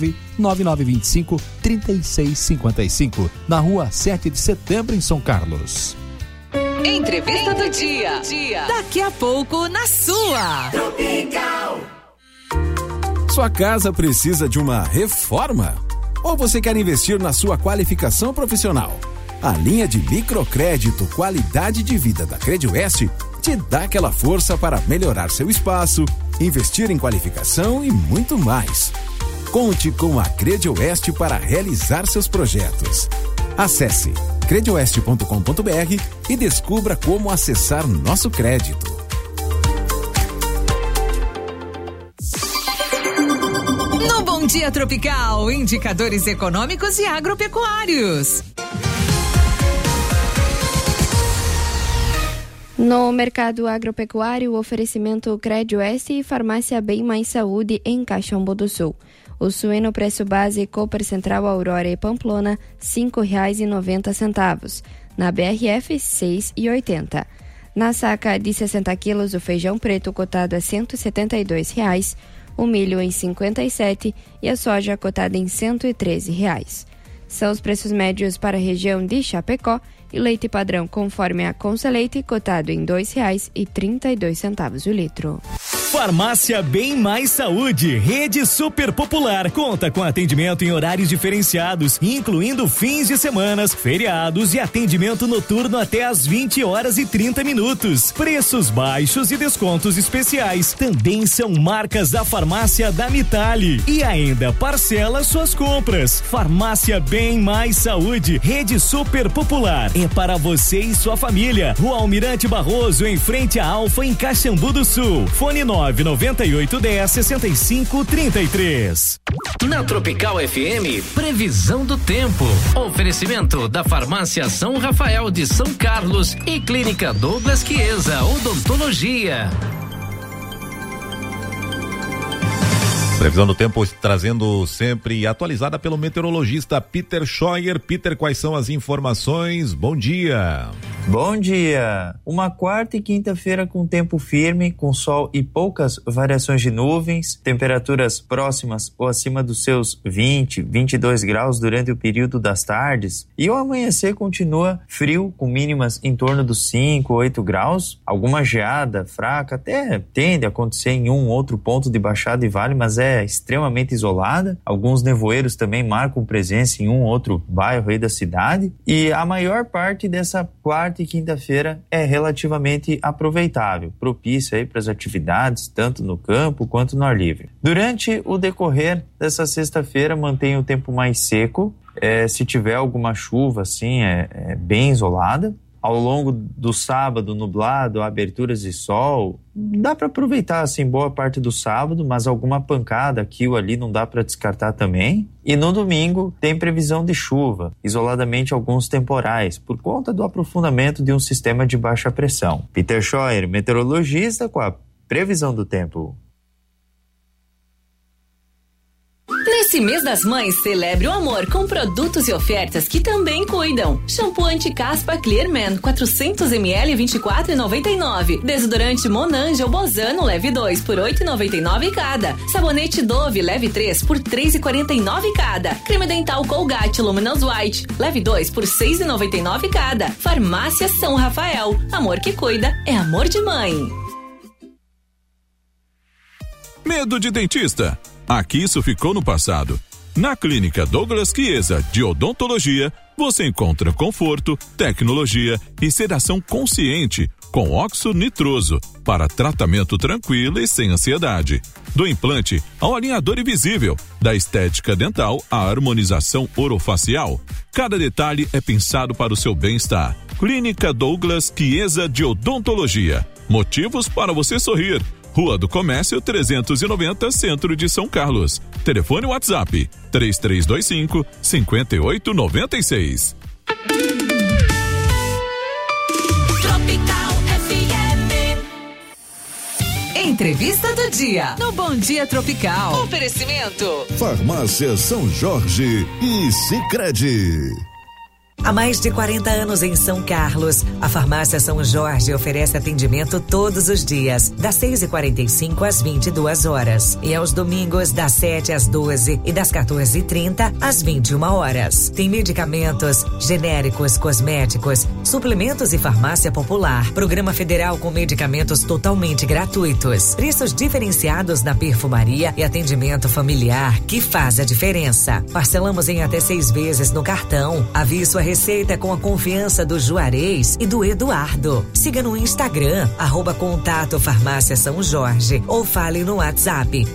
Q: 99925-3655 na Rua 7 de Setembro em São Carlos.
I: Entrevista do dia. Daqui a pouco na sua Tropical.
L: Sua casa precisa de uma reforma? Ou você quer investir na sua qualificação profissional? A linha de microcrédito Qualidade de Vida da Credioeste te dá aquela força para melhorar seu espaço, investir em qualificação e muito mais. Conte com a Credioeste para realizar seus projetos. Acesse credioeste.com.br e descubra como acessar nosso crédito.
I: No Bom Dia Tropical, indicadores econômicos e agropecuários.
K: No mercado agropecuário, o oferecimento Credioeste e Farmácia Bem Mais Saúde em Caxambu do Sul. O suíno preço base Cooper Central Aurora e Pamplona, R$ 5,90. Na BRF, R$ 6,80. Na saca de 60 quilos, o feijão preto cotado a R$ 172,00, o milho em R$ 57,00 e a soja cotada em R$ 113,00. São os preços médios para a região de Chapecó e leite padrão conforme a Conselleite cotado em R$ 2,32 o litro.
M: Farmácia Bem Mais Saúde, rede super popular, conta com atendimento em horários diferenciados, incluindo fins de semanas, feriados e atendimento noturno até às 20h30. Preços baixos e descontos especiais. Também são marcas da farmácia da Mitali. E ainda parcela suas compras. Farmácia Bem Mais Saúde, rede super popular. É para você e sua família. Rua Almirante Barroso, em frente à Alfa, em Caxambu do Sul. Fone 99810-6533.
P: Na Tropical FM, previsão do tempo. Oferecimento da Farmácia São Rafael de São Carlos e Clínica Douglas Chiesa Odontologia.
H: Previsão do tempo trazendo sempre atualizada pelo meteorologista Peter Scheuer. Peter, quais são as informações? Bom dia.
R: Bom dia. Uma quarta e quinta-feira com tempo firme, com sol e poucas variações de nuvens, temperaturas próximas ou acima dos seus 20, 22 graus durante o período das tardes. E o amanhecer continua frio, com mínimas em torno dos 5, 8 graus. Alguma geada fraca até tende a acontecer em um outro ponto de baixada e vale, mas é extremamente isolada. Alguns nevoeiros também marcam presença em um outro bairro aí da cidade. E a maior parte dessa quarta e quinta-feira é relativamente aproveitável, propícia aí para as atividades, tanto no campo quanto no ar livre. Durante o decorrer dessa sexta-feira, mantém o tempo mais seco. Se tiver alguma chuva, assim, é bem isolada. ao longo do sábado nublado, aberturas de sol, dá para aproveitar assim boa parte do sábado, mas alguma pancada aqui ou ali não dá para descartar também. E no domingo tem previsão de chuva, isoladamente alguns temporais, por conta do aprofundamento de um sistema de baixa pressão. Peter Scheuer, meteorologista, com a previsão do tempo.
I: Nesse mês das mães, celebre o amor com produtos e ofertas que também cuidam. Shampoo anti-caspa Clearman, 400 ml, 24,99. Desodorante Monange Bozano, leve 2 por 8,99 cada. Sabonete Dove, leve 3 por 3,49 cada. Creme dental Colgate Luminous White, leve 2 por 6,99 cada. Farmácia São Rafael, amor que cuida é amor de mãe.
S: Medo de dentista? Aqui isso ficou no passado. Na Clínica Douglas Chiesa de Odontologia, você encontra conforto, tecnologia e sedação consciente com óxido nitroso para tratamento tranquilo e sem ansiedade. Do implante ao alinhador invisível, da estética dental à harmonização orofacial, cada detalhe é pensado para o seu bem-estar. Clínica Douglas Chiesa de Odontologia. Motivos para você sorrir. Rua do Comércio 390, Centro de São Carlos. Telefone WhatsApp 3325-5896.
I: Tropical FM. Entrevista do dia no Bom Dia Tropical. Oferecimento
J: Farmácia São Jorge e Sicredi.
T: Há mais de 40 anos em São Carlos, a Farmácia São Jorge oferece atendimento todos os dias, das 6h45 às 22 horas. E aos domingos, das 7 às 12 e das 14h30 às 21 horas. Tem medicamentos, genéricos, cosméticos, suplementos e farmácia popular. Programa federal com medicamentos totalmente gratuitos. Preços diferenciados na perfumaria e atendimento familiar que faz a diferença. Parcelamos em até 6 vezes no cartão. Avie sua receita com a confiança do Juarez e do Eduardo. Siga no Instagram, @contato Farmácia São Jorge, ou fale no WhatsApp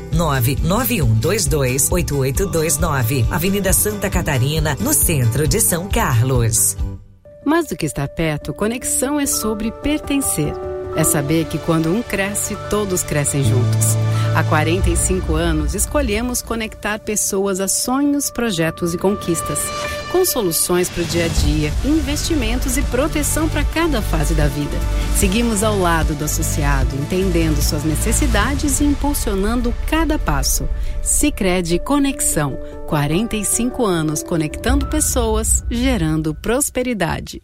T: 991228829, Avenida Santa Catarina, no centro de São Carlos.
U: Mais do que estar perto, conexão é sobre pertencer. É saber que quando um cresce, todos crescem juntos. Há 45 anos, escolhemos conectar pessoas a sonhos, projetos e conquistas, com soluções para o dia a dia, investimentos e proteção para cada fase da vida. Seguimos ao lado do associado, entendendo suas necessidades e impulsionando cada passo. Sicredi Conexão, 45 anos conectando pessoas, gerando prosperidade.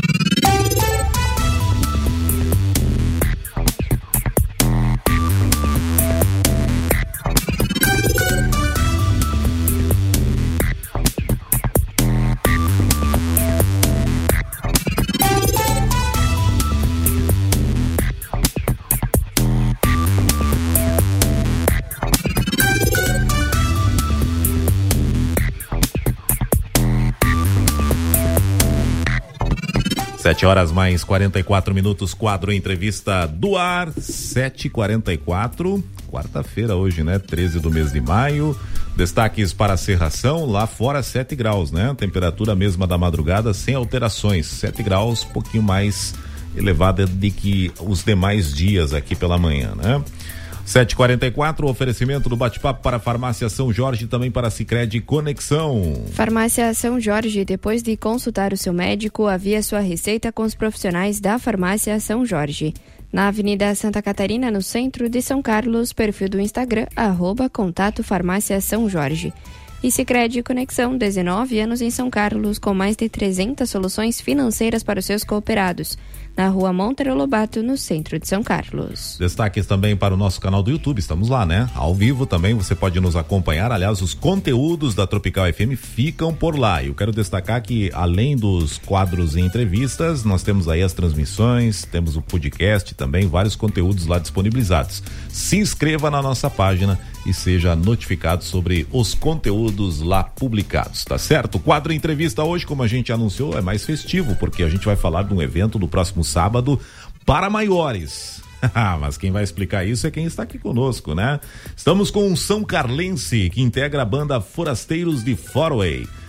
H: 7 horas mais 44 minutos, quadro entrevista do ar, 7h44, quarta-feira hoje, né? 13 do mês de maio. Destaques para a Cerração, lá fora 7 graus, né? Temperatura mesma da madrugada, sem alterações, 7 graus, pouquinho mais elevada do que os demais dias aqui pela manhã, né? 7h44, oferecimento do bate-papo para a Farmácia São Jorge, também para a Sicredi Conexão.
K: Farmácia São Jorge, depois de consultar o seu médico, avie sua receita com os profissionais da Farmácia São Jorge. Na Avenida Santa Catarina, no centro de São Carlos, perfil do Instagram, @contato Farmácia São Jorge. E Sicredi Conexão, 19 anos em São Carlos, com mais de 300 soluções financeiras para os seus cooperados. Na Rua Monteiro Lobato, no centro de São Carlos.
H: Destaques também para o nosso canal do YouTube, estamos lá, né? Ao vivo também, você pode nos acompanhar, aliás, os conteúdos da Tropical FM ficam por lá. Eu quero destacar que, além dos quadros e entrevistas, nós temos aí as transmissões, temos o podcast também, vários conteúdos lá disponibilizados. Se inscreva na nossa página e seja notificado sobre os conteúdos lá publicados, tá certo? O quadro entrevista hoje, como a gente anunciou, é mais festivo, porque a gente vai falar de um evento do próximo sábado para maiores. Mas quem vai explicar isso é quem está aqui conosco, né? Estamos com um São Carlense que integra a banda Forasteiros de Faraway.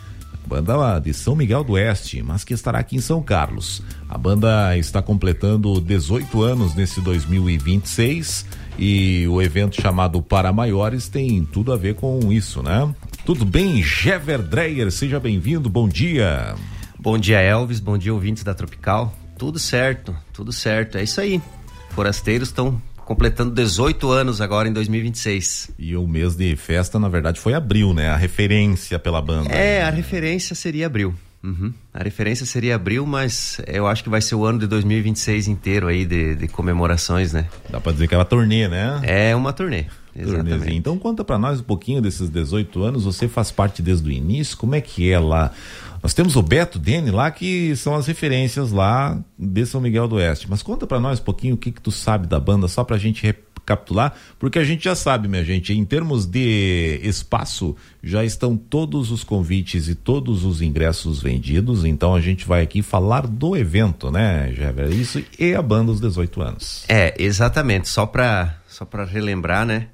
H: banda lá de São Miguel do Oeste, mas que estará aqui em São Carlos. A banda está completando 18 anos nesse 2026 e o evento chamado Para Maiores tem tudo a ver com isso, né? Tudo bem, Jever Dreyer, seja bem-vindo, bom dia.
B: Bom dia, Elvis, bom dia, ouvintes da Tropical. Tudo certo, é isso aí. Forasteiros estão completando 18 anos agora em 2026.
H: E o mês de festa, na verdade, foi abril, né? A referência pela banda.
B: A referência seria abril. A referência seria abril, mas eu acho que vai ser o ano de 2026 inteiro aí de comemorações, né?
H: Dá pra dizer que é uma turnê, né?
B: É uma turnê, exatamente.
H: Então conta pra nós um pouquinho desses 18 anos, você faz parte desde o início, como é que é lá? Nós temos o Beto, Dene lá, que são as referências lá de São Miguel do Oeste, mas conta pra nós um pouquinho o que tu sabe da banda, só pra gente recapitular, porque a gente já sabe, minha gente, em termos de espaço, já estão todos os convites e todos os ingressos vendidos, então a gente vai aqui falar do evento, né, Jever? Isso e a banda dos 18 anos.
B: Exatamente, só pra relembrar, né,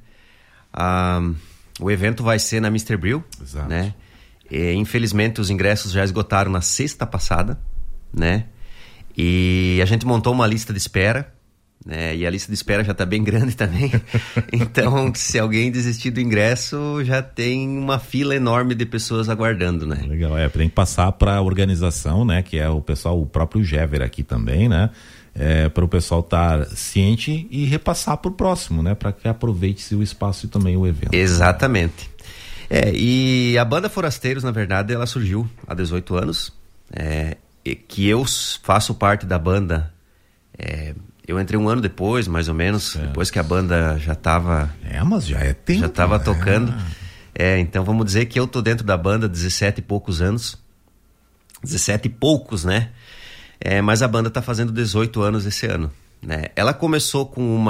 B: o evento vai ser na Mr. Brew,
H: exato,
B: né? Infelizmente os ingressos já esgotaram na sexta passada, né? E a gente montou uma lista de espera, né? E a lista de espera já tá bem grande também. Então, se alguém desistir do ingresso, já tem uma fila enorme de pessoas aguardando, né?
H: Legal, tem que passar para a organização, né? Que é o pessoal, o próprio Jever aqui também, né? Para o pessoal estar ciente e repassar para o próximo, né? Para que aproveite-se o espaço e também o evento.
B: Exatamente. E a banda Forasteiros, na verdade, ela surgiu há 18 anos, que eu faço parte da banda, eu entrei um ano depois, mais ou menos, depois que a banda já estava...
H: mas já é tempo.
B: Já estava tocando. Então vamos dizer que eu tô dentro da banda há 17 e poucos anos. 17 e poucos, né? Mas a banda tá fazendo 18 anos esse ano, né? Ela começou com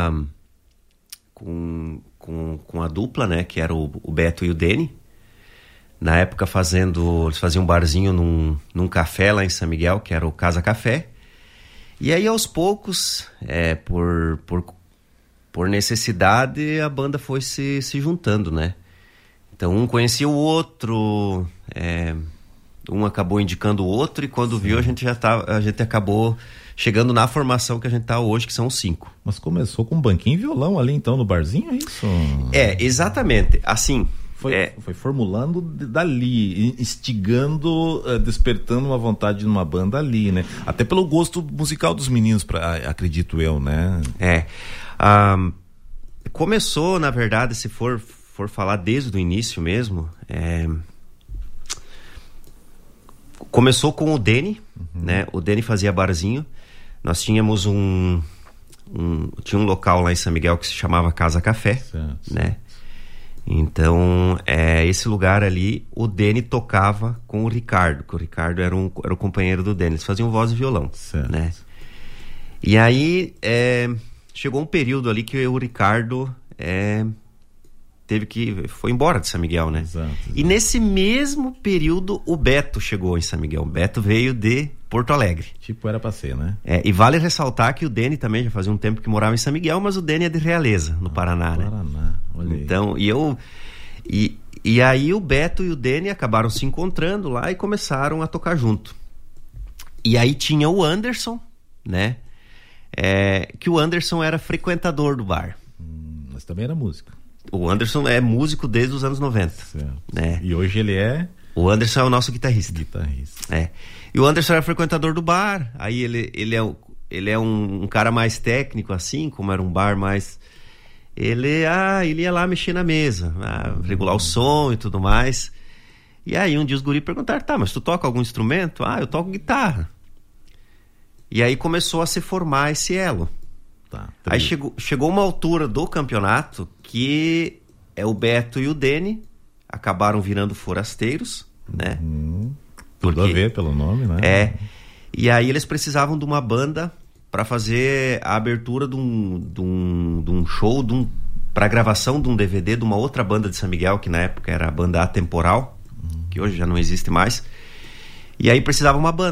B: a dupla, né? Que era o Beto e o Dene. Na época eles faziam um barzinho num café lá em São Miguel, que era o Casa Café. E aí aos poucos, por necessidade, a banda foi se juntando, né? Então um conhecia o outro, um acabou indicando o outro, e quando viu a gente acabou chegando na formação que a gente tá hoje, que são 5.
H: Mas começou com um banquinho e violão ali então no barzinho, é isso?
B: Exatamente, assim...
H: Foi formulando dali, instigando, despertando uma vontade numa banda ali, né? Até pelo gosto musical dos meninos, acredito eu, né?
B: Começou, na verdade, se for falar desde o início mesmo, começou com o Dene, né? O Dene fazia barzinho. Nós tínhamos tinha um local lá em São Miguel que se chamava Casa Café, certo, né? Então, esse lugar ali, o Dene tocava com o Ricardo, que o Ricardo era o companheiro do Dene. Eles faziam voz e violão, certo, né? E aí, chegou um período ali que o Ricardo foi embora de São Miguel, né? Exato. E nesse mesmo período, o Beto chegou em São Miguel. O Beto veio de Porto Alegre.
H: Tipo, era pra ser, né?
B: E vale ressaltar que o Dene também já fazia um tempo que morava em São Miguel, mas o Dene é de Realeza, no Paraná, né?
H: Paraná, olha aí.
B: Então, e aí o Beto e o Dene acabaram se encontrando lá e começaram a tocar junto. E aí tinha o Anderson, né? Que o Anderson era frequentador do bar.
H: Mas também era músico.
B: O Anderson é músico desde os anos 90.
H: Certo.
B: Né?
H: E hoje ele é...
B: O Anderson é o nosso guitarrista. E o Anderson era frequentador do bar. Aí ele é um cara mais técnico, assim, como era um bar mais... Ele ia lá mexer na mesa, regular o som e tudo mais. E aí um dia os guri perguntaram, mas tu toca algum instrumento? Eu toco guitarra. E aí começou a se formar esse elo. Aí chegou uma altura do campeonato que o Beto e o Dene acabaram virando Forasteiros, né?
H: Tudo a ver pelo nome, né?
B: E aí eles precisavam de uma banda para fazer a abertura de um show, para gravação de um DVD de uma outra banda de São Miguel, que na época era a banda Atemporal, que hoje já não existe mais. E aí precisava uma banda,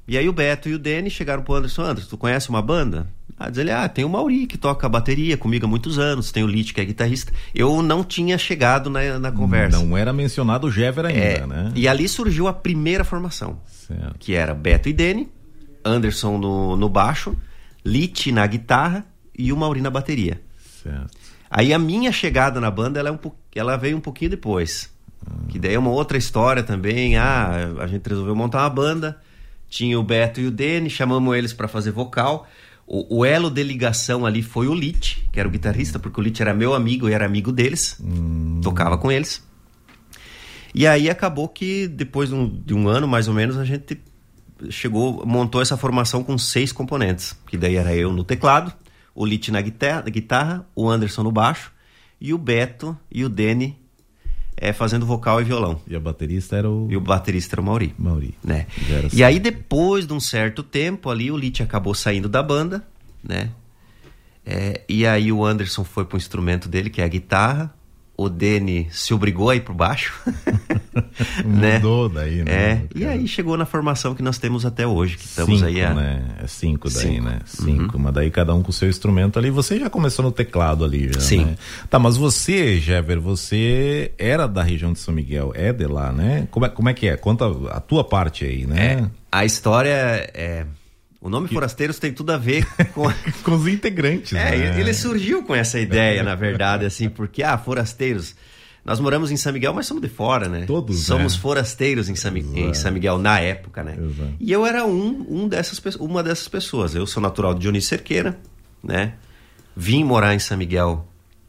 B: E aí o Beto e o Deni chegaram pro Anderson, tu conhece uma banda? Diz ele, tem o Mauri, que toca bateria comigo há muitos anos, tem o Lite, que é guitarrista. Eu não tinha chegado na conversa.
H: Não era mencionado o Jever ainda, né?
B: E ali surgiu a primeira formação,
H: certo.
B: Que era Beto e Deni, Anderson no baixo, Lite na guitarra e o Mauri na bateria.
H: Certo.
B: Aí a minha chegada na banda, ela veio um pouquinho depois. Que daí é uma outra história também. A gente resolveu montar uma banda, tinha o Beto e o Deni, chamamos eles para fazer vocal. O elo de ligação ali foi o Lite, que era o guitarrista, porque o Lite era meu amigo e era amigo deles, tocava com eles. E aí acabou que depois de um ano mais ou menos a gente montou essa formação com 6 componentes, que daí era eu no teclado, o Lite na guitarra, o Anderson no baixo e o Beto e o Deni fazendo vocal e violão.
H: E o baterista era o
B: Mauri. Né?
H: E
B: aí depois de um certo tempo ali, o Lite acabou saindo da banda, né? E aí o Anderson foi pro instrumento dele, que é a guitarra. O Deni se obrigou a ir pro baixo.
H: Mudou daí, né?
B: E aí chegou na formação que nós temos até hoje, que estamos
H: 5,
B: aí
H: né? É 5 daí, né? 5, mas daí cada um com o seu instrumento ali. Você já começou no teclado ali, já,
B: sim.
H: Né? Tá, mas você, Jever, você era da região de São Miguel, é de lá, né? Como é que é? Conta a tua parte aí, né?
B: A história o nome Forasteiros tem tudo a ver com
H: com os integrantes, né?
B: Ele surgiu com essa ideia, na verdade, assim, porque, Forasteiros, nós moramos em São Miguel, mas somos de fora, né?
H: Todos,
B: somos forasteiros em São Miguel, na época, né?
H: Exato.
B: E eu era uma dessas pessoas. Eu sou natural de Dionísio Cerqueira, né? Vim morar em São Miguel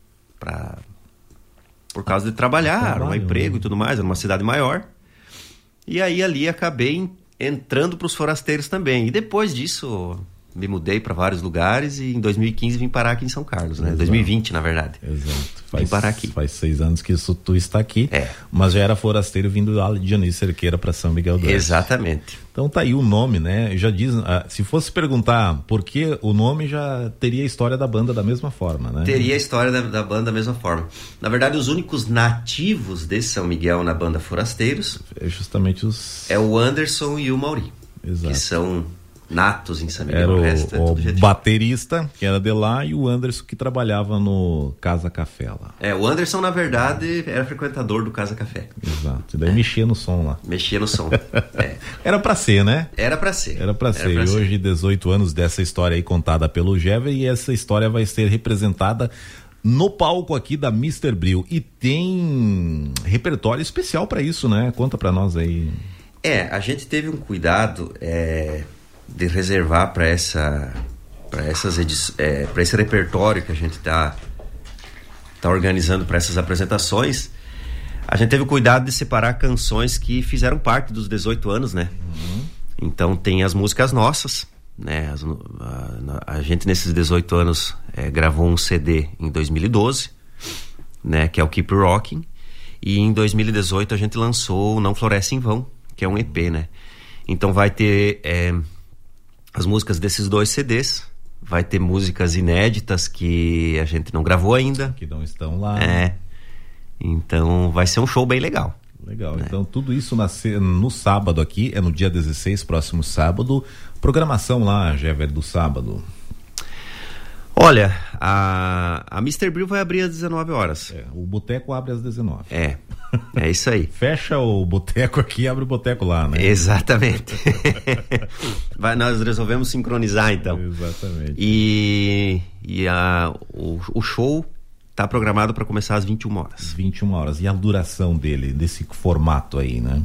B: por causa de trabalhar, um emprego e tudo mais, era uma cidade maior. E aí ali acabei entrando para os forasteiros também. E depois disso, me mudei para vários lugares e em 2015 vim parar aqui em São Carlos, né?
H: Exato.
B: 2020, na verdade.
H: Exato.
B: Vim parar aqui.
H: Faz 6 anos que tu está aqui, mas já era forasteiro vindo lá de Dionísio Cerqueira para São Miguel do Oeste.
B: Exatamente.
H: Então tá aí o nome, né? Já diz, se fosse perguntar por que o nome, já teria a história da banda da mesma forma, né?
B: Teria a história da banda da mesma forma. Na verdade, os únicos nativos de São Miguel na banda Forasteiros
H: é justamente os...
B: É o Anderson e o Mauri.
H: Exato.
B: Que são natos em São Miguel.
H: Era
B: o
H: baterista, que era de lá, e o Anderson, que trabalhava no Casa Café lá.
B: O Anderson, na verdade, era frequentador do Casa Café.
H: Exato. E daí mexia no som lá.
B: Mexia no som.
H: Era pra ser, né?
B: Era pra ser.
H: E hoje, 18 anos dessa história aí contada pelo Jever, e essa história vai ser representada no palco aqui da Mr. Bril. E tem repertório especial pra isso, né? Conta pra nós aí.
B: A gente teve um cuidado de reservar para esse repertório que a gente tá organizando para essas apresentações. A gente teve o cuidado de separar canções que fizeram parte dos 18 anos, né? Então tem as músicas nossas, né? A gente nesses 18 anos gravou um CD em 2012, né? Que é o Keep Rocking. E em 2018 a gente lançou o Não Floresce em Vão, que é um EP, né? Então vai ter as músicas desses 2 CDs, vai ter músicas inéditas que a gente não gravou ainda.
H: Que não estão lá.
B: Então vai ser um show bem legal.
H: Legal, então tudo isso no sábado aqui, no dia 16, próximo sábado. Programação lá, Jever, do sábado.
B: Olha, a Mr. Bril vai abrir às 19 horas.
H: O boteco abre às 19.
B: É isso aí.
H: Fecha o boteco aqui e abre o boteco lá, né?
B: Exatamente. Nós resolvemos sincronizar, então.
H: Exatamente.
B: E o show tá programado para começar às 21 horas.
H: 21 horas. E a duração desse formato aí, né?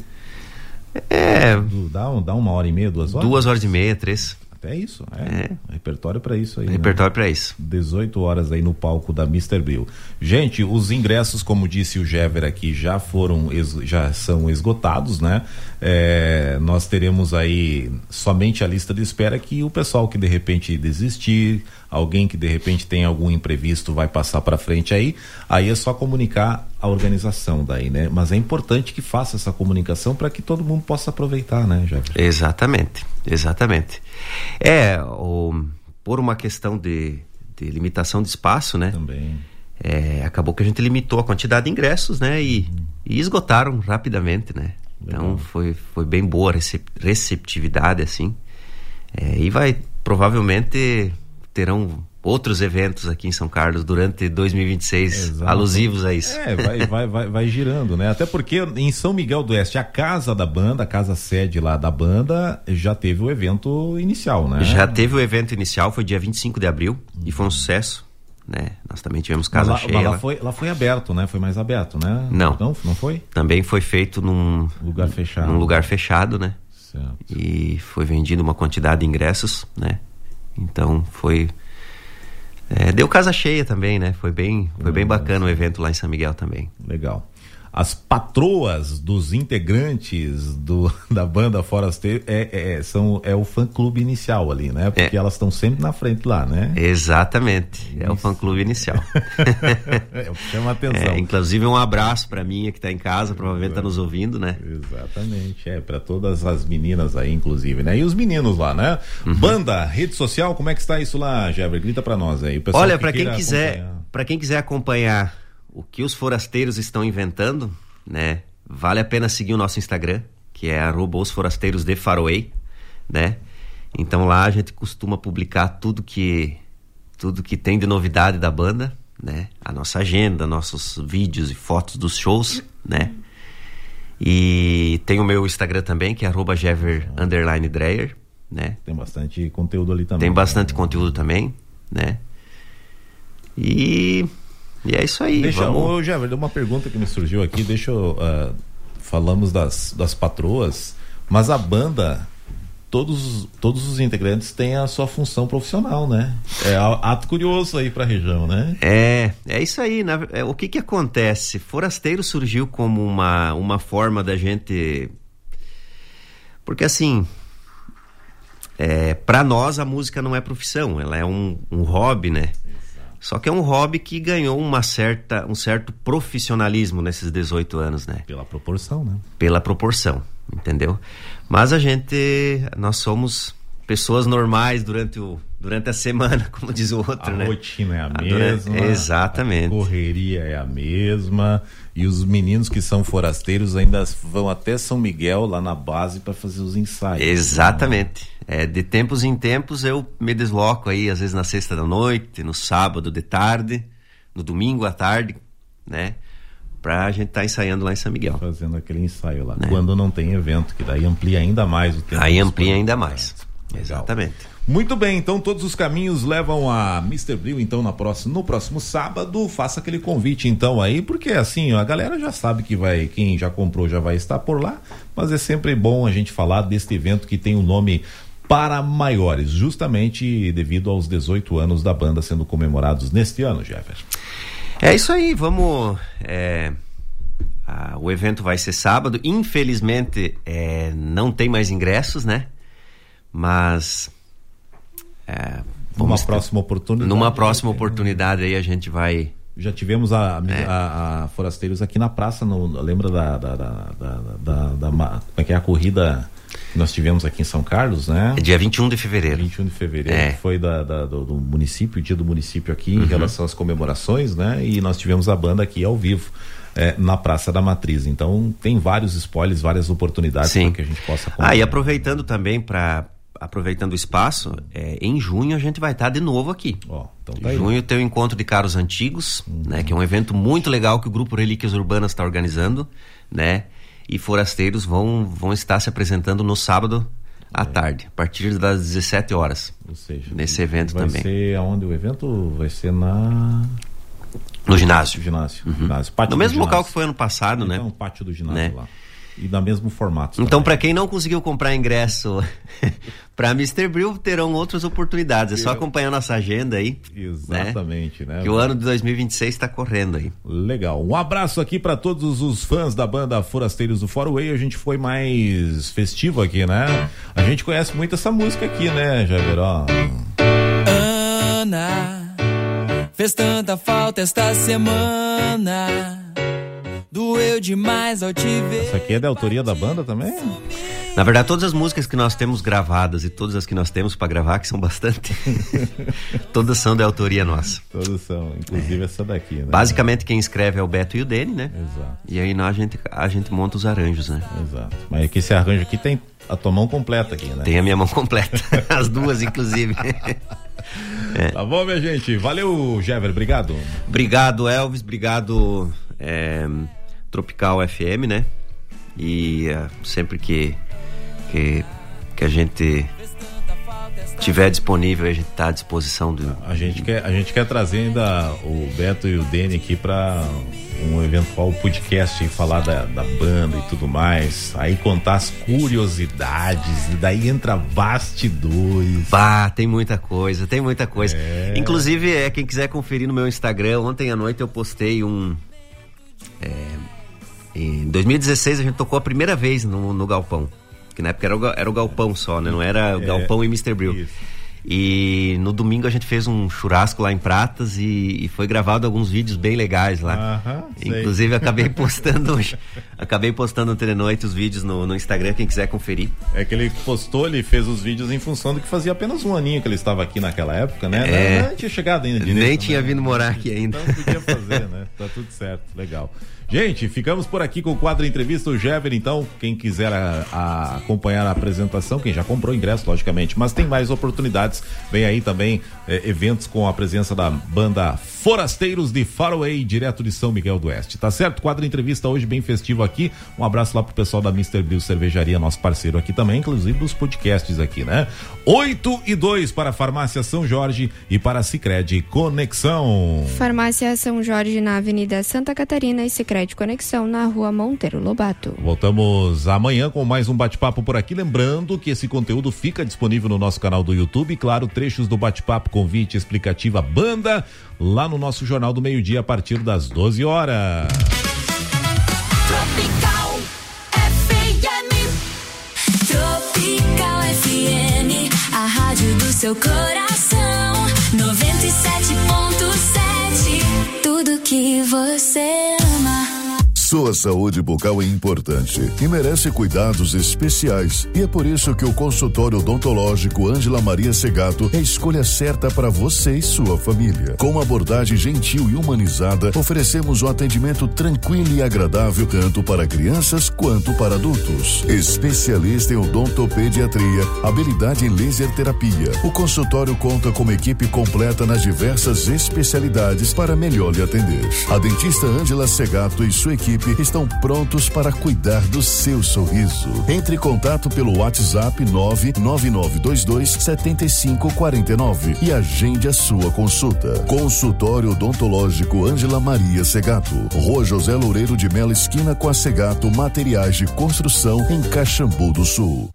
H: Dá 1h30, 2 horas?
B: 2h30, 3.
H: Até isso, repertório pra isso aí.
B: Repertório, né? Pra isso.
H: 18 horas aí no palco da Mr. Bril. Gente, os ingressos, como disse o Jever aqui, já são esgotados, né? Nós teremos aí somente a lista de espera, que o pessoal que de repente desistir, alguém que de repente tem algum imprevisto vai passar pra frente aí é só comunicar a organização daí, né? Mas é importante que faça essa comunicação para que todo mundo possa aproveitar, né, Jever?
B: Exatamente. Por uma questão de limitação de espaço, né?
H: Também.
B: Acabou que a gente limitou a quantidade de ingressos, né? E esgotaram rapidamente, né? Então foi bem boa a receptividade, assim. E provavelmente terão outros eventos aqui em São Carlos durante 2026. Exato. Alusivos a isso.
H: Vai girando, né? Até porque em São Miguel do Oeste, a casa da banda, a casa sede lá da banda, já teve o evento inicial, né?
B: Já teve o evento inicial, foi dia 25 de abril, e foi um sucesso, né? Nós também tivemos casa cheia.
H: Mas lá foi aberto, né? Foi mais aberto, né?
B: Não
H: foi?
B: Também foi feito num lugar fechado, né?
H: Certo.
B: E foi vendido uma quantidade de ingressos, né? Então foi... deu casa cheia também, né? Foi bem bacana o evento lá em São Miguel também.
H: Legal. As patroas dos integrantes da banda Forasteiro é o fã-clube inicial ali, né? Porque elas estão sempre na frente lá, né?
B: Exatamente, é o fã-clube inicial.
H: Chama atenção.
B: Inclusive um abraço pra minha que tá em casa, provavelmente tá nos ouvindo, né?
H: Exatamente, pra todas as meninas aí, inclusive, né? E os meninos lá, né? Banda, rede social, como é que está isso lá, Geber? Grita pra nós aí.
B: Olha, pra quem quiser acompanhar o que os forasteiros estão inventando, né? Vale a pena seguir o nosso Instagram, que é @osforasteirosdefaroe, né? Então lá a gente costuma publicar tudo que tem de novidade da banda, né? A nossa agenda, nossos vídeos e fotos dos shows, né? E tem o meu Instagram também, que é @Gever_Dreyer, né?
H: Tem bastante conteúdo ali também.
B: Tem bastante conteúdo também, né? E é isso aí.
H: Gever, uma pergunta que me surgiu aqui. Falamos das patroas, mas a banda, todos os integrantes têm a sua função profissional, né? É ato curioso aí pra região, né?
B: É isso aí, né? O que acontece? Forasteiro surgiu como uma forma da gente... Porque assim... pra nós a música não é profissão, ela é um hobby, né? Só que é um hobby que ganhou um certo profissionalismo nesses 18 anos, né?
H: Pela proporção, né?
B: Pela proporção, entendeu? Mas nós somos pessoas normais durante a semana, como diz o outro, né?
H: A rotina é a mesma.
B: Exatamente.
H: A correria é a mesma. E os meninos que são forasteiros ainda vão até São Miguel, lá na base, para fazer os ensaios.
B: Exatamente. De tempos em tempos eu me desloco aí, às vezes na sexta da noite, no sábado de tarde, no domingo à tarde, né? Pra gente estar ensaiando lá em São Miguel.
H: Fazendo aquele ensaio lá, né? Quando não tem evento, que daí amplia ainda mais o tempo.
B: Aí amplia ainda mais. Exatamente.
H: Muito bem, então todos os caminhos levam a Mr. Bril, então no próximo sábado, faça aquele convite então aí, porque assim, a galera já sabe que quem já comprou já vai estar por lá, mas é sempre bom a gente falar deste evento que tem um nome para maiores, justamente devido aos 18 anos da banda sendo comemorados neste ano, Jefferson.
B: É isso aí, vamos... o evento vai ser sábado, infelizmente não tem mais ingressos, né? Mas...
H: numa próxima oportunidade
B: aí a gente vai...
H: Já tivemos a Forasteiros aqui na praça, lembra como é que é a corrida que nós tivemos aqui em São Carlos, né?
B: É dia 21 de fevereiro.
H: 21 de fevereiro, foi do município, dia do município aqui, em relação às comemorações, né? E nós tivemos a banda aqui ao vivo, na Praça da Matriz. Então tem vários spoilers, várias oportunidades para que a gente possa acompanhar.
B: E aproveitando também aproveitando o espaço, em junho a gente vai estar de novo aqui.
H: Então tá
B: em junho tem o Encontro de Caros Antigos, né, que é um evento muito legal que o Grupo Relíquias Urbanas está organizando, né? E forasteiros vão estar se apresentando no sábado à tarde, a partir das 17 horas.
H: Ou seja,
B: nesse evento também.
H: Vai ser aonde o evento? Vai ser
B: no ginásio.
H: Ginásio.
B: No mesmo local que foi ano passado, né?
H: Então, pátio do ginásio lá. E no mesmo formato.
B: Então, para quem não conseguiu comprar ingresso para Mr. Bril, terão outras oportunidades. É só acompanhar nossa agenda aí.
H: Exatamente, né?
B: Que o ano de 2026 está correndo aí.
H: Legal. Um abraço aqui para todos os fãs da banda Forasteiros do Faraway. A gente foi mais festivo aqui, né? A gente conhece muito essa música aqui, né, Javier?
A: Ana, fez tanta falta esta semana. Doeu demais ao te ver.
H: Isso aqui é da autoria da banda também?
B: Na verdade, todas as músicas que nós temos gravadas e todas as que nós temos para gravar, que são bastante, todas são de autoria nossa.
H: Todas são, inclusive essa daqui, né?
B: Basicamente quem escreve é o Beto e o Dene, né?
H: Exato.
B: E aí a gente monta os arranjos, né?
H: Exato. Mas aqui esse arranjo aqui tem a tua mão completa aqui, né?
B: Tem a minha mão completa, as duas inclusive.
H: Tá bom, minha gente. Valeu, Jever, obrigado.
B: Obrigado, Elvis, obrigado Tropical FM, né? E sempre que a gente tiver disponível, a gente tá à disposição
H: a gente quer trazer ainda o Beto e o Dene aqui para um eventual podcast e falar da banda e tudo mais, aí contar as curiosidades, e daí entra bastidores.
B: Tem muita coisa. Inclusive, quem quiser conferir no meu Instagram, ontem à noite eu postei em 2016 a gente tocou a primeira vez no Galpão, que na época era o Galpão só, né? Não era o Galpão e Mr. Brill. Isso. E no domingo a gente fez um churrasco lá em Pratas e foi gravado alguns vídeos bem legais lá. Inclusive acabei postando ontem à noite os vídeos no Instagram, quem quiser conferir.
H: É que ele fez os vídeos em função do que fazia apenas um aninho que ele estava aqui naquela época, né? Não tinha chegado ainda.
B: Nem tinha vindo morar aqui ainda.
H: Então podia fazer, né? Tá tudo certo, legal. Gente, ficamos por aqui com o quadro Entrevista, o Jever, então, quem quiser acompanhar a apresentação, quem já comprou ingresso, logicamente, mas tem mais oportunidades, vem aí também eventos com a presença da banda Forasteiros de Faraway, direto de São Miguel do Oeste, tá certo? Quadro Entrevista hoje bem festivo aqui, um abraço lá pro pessoal da Mr. Brill Cervejaria, nosso parceiro aqui também, inclusive dos podcasts aqui, né? 8:02 para a Farmácia São Jorge e para a Sicredi Conexão.
K: Farmácia São Jorge na Avenida Santa Catarina e Sicredi Conexão na Rua Monteiro Lobato.
H: Voltamos amanhã com mais um bate-papo por aqui, lembrando que esse conteúdo fica disponível no nosso canal do YouTube, claro, trechos do bate-papo, convite explicativa banda, lá no nosso Jornal do Meio-Dia a partir das 12 horas.
E: Tropical FM. Tropical FM, a rádio do seu coração. 97.7, tudo que você ama.
J: Sua saúde bucal é importante e merece cuidados especiais. E é por isso que o consultório odontológico Ângela Maria Segato é a escolha certa para você e sua família. Com uma abordagem gentil e humanizada, oferecemos um atendimento tranquilo e agradável tanto para crianças quanto para adultos. Especialista em odontopediatria, habilidade em laser terapia. O consultório conta com uma equipe completa nas diversas especialidades para melhor lhe atender. A dentista Ângela Segato e sua equipe estão prontos para cuidar do seu sorriso. Entre em contato pelo WhatsApp 999227549 e agende a sua consulta. Consultório odontológico Ângela Maria Segato, Rua José Loureiro de Melo, esquina com a Segato Materiais de Construção, em Caxambu do Sul.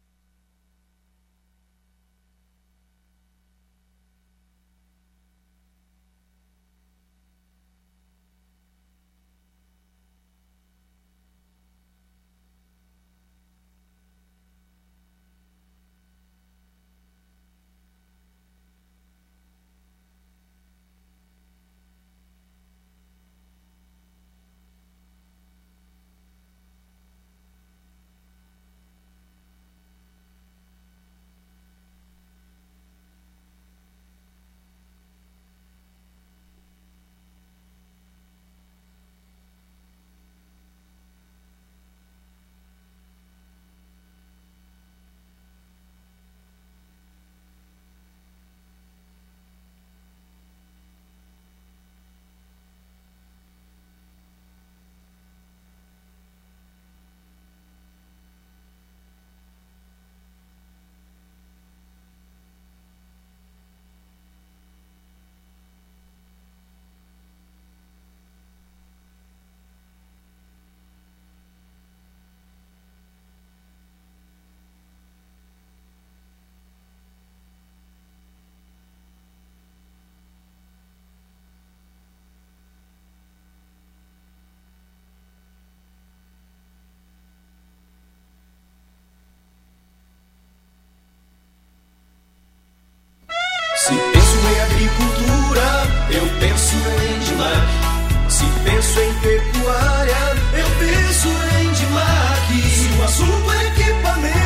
F: Se penso em agricultura, eu penso em Dimac. Se penso em pecuária, eu penso em Dimac. Se o assunto é equipamento,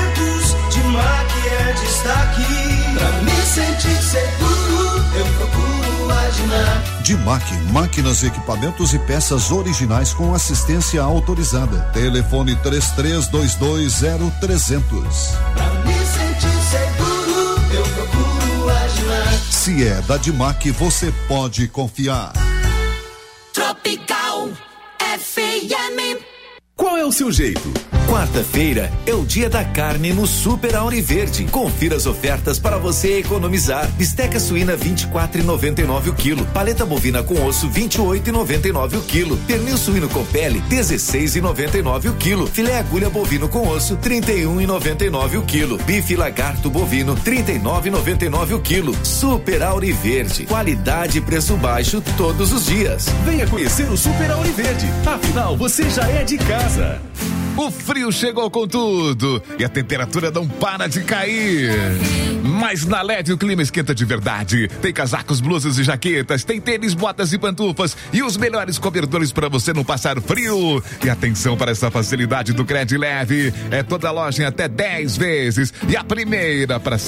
F: é destaque. Pra me sentir seguro, eu procuro a Dimac.
J: Dimac, máquinas, equipamentos e peças originais com assistência autorizada. Telefone 33220300.
F: Pra me sentir seguro, eu procuro a Dimac.
J: Se é da Dimac, você pode confiar.
E: Tropical FM.
C: Qual é o seu jeito? Quarta-feira é o dia da carne no Super Auri Verde. Confira as ofertas para você economizar. Bisteca suína 24,99 o quilo. Paleta bovina com osso 28,99 o quilo. Pernil suíno com pele 16,99 o quilo. Filé agulha bovino com osso 31,99 o quilo. Bife lagarto bovino 39,99 o quilo. Super Auri Verde. Qualidade e preço baixo todos os dias.
V: Venha conhecer o Super Auri Verde. Afinal, você já é de casa.
W: O frio chegou com tudo e a temperatura não para de cair. Mas na LED o clima esquenta de verdade. Tem casacos, blusas e jaquetas, tem tênis, botas e pantufas e os melhores cobertores para você não passar frio. E atenção para essa facilidade do Cred Leve. É toda loja em até 10 vezes e a primeira para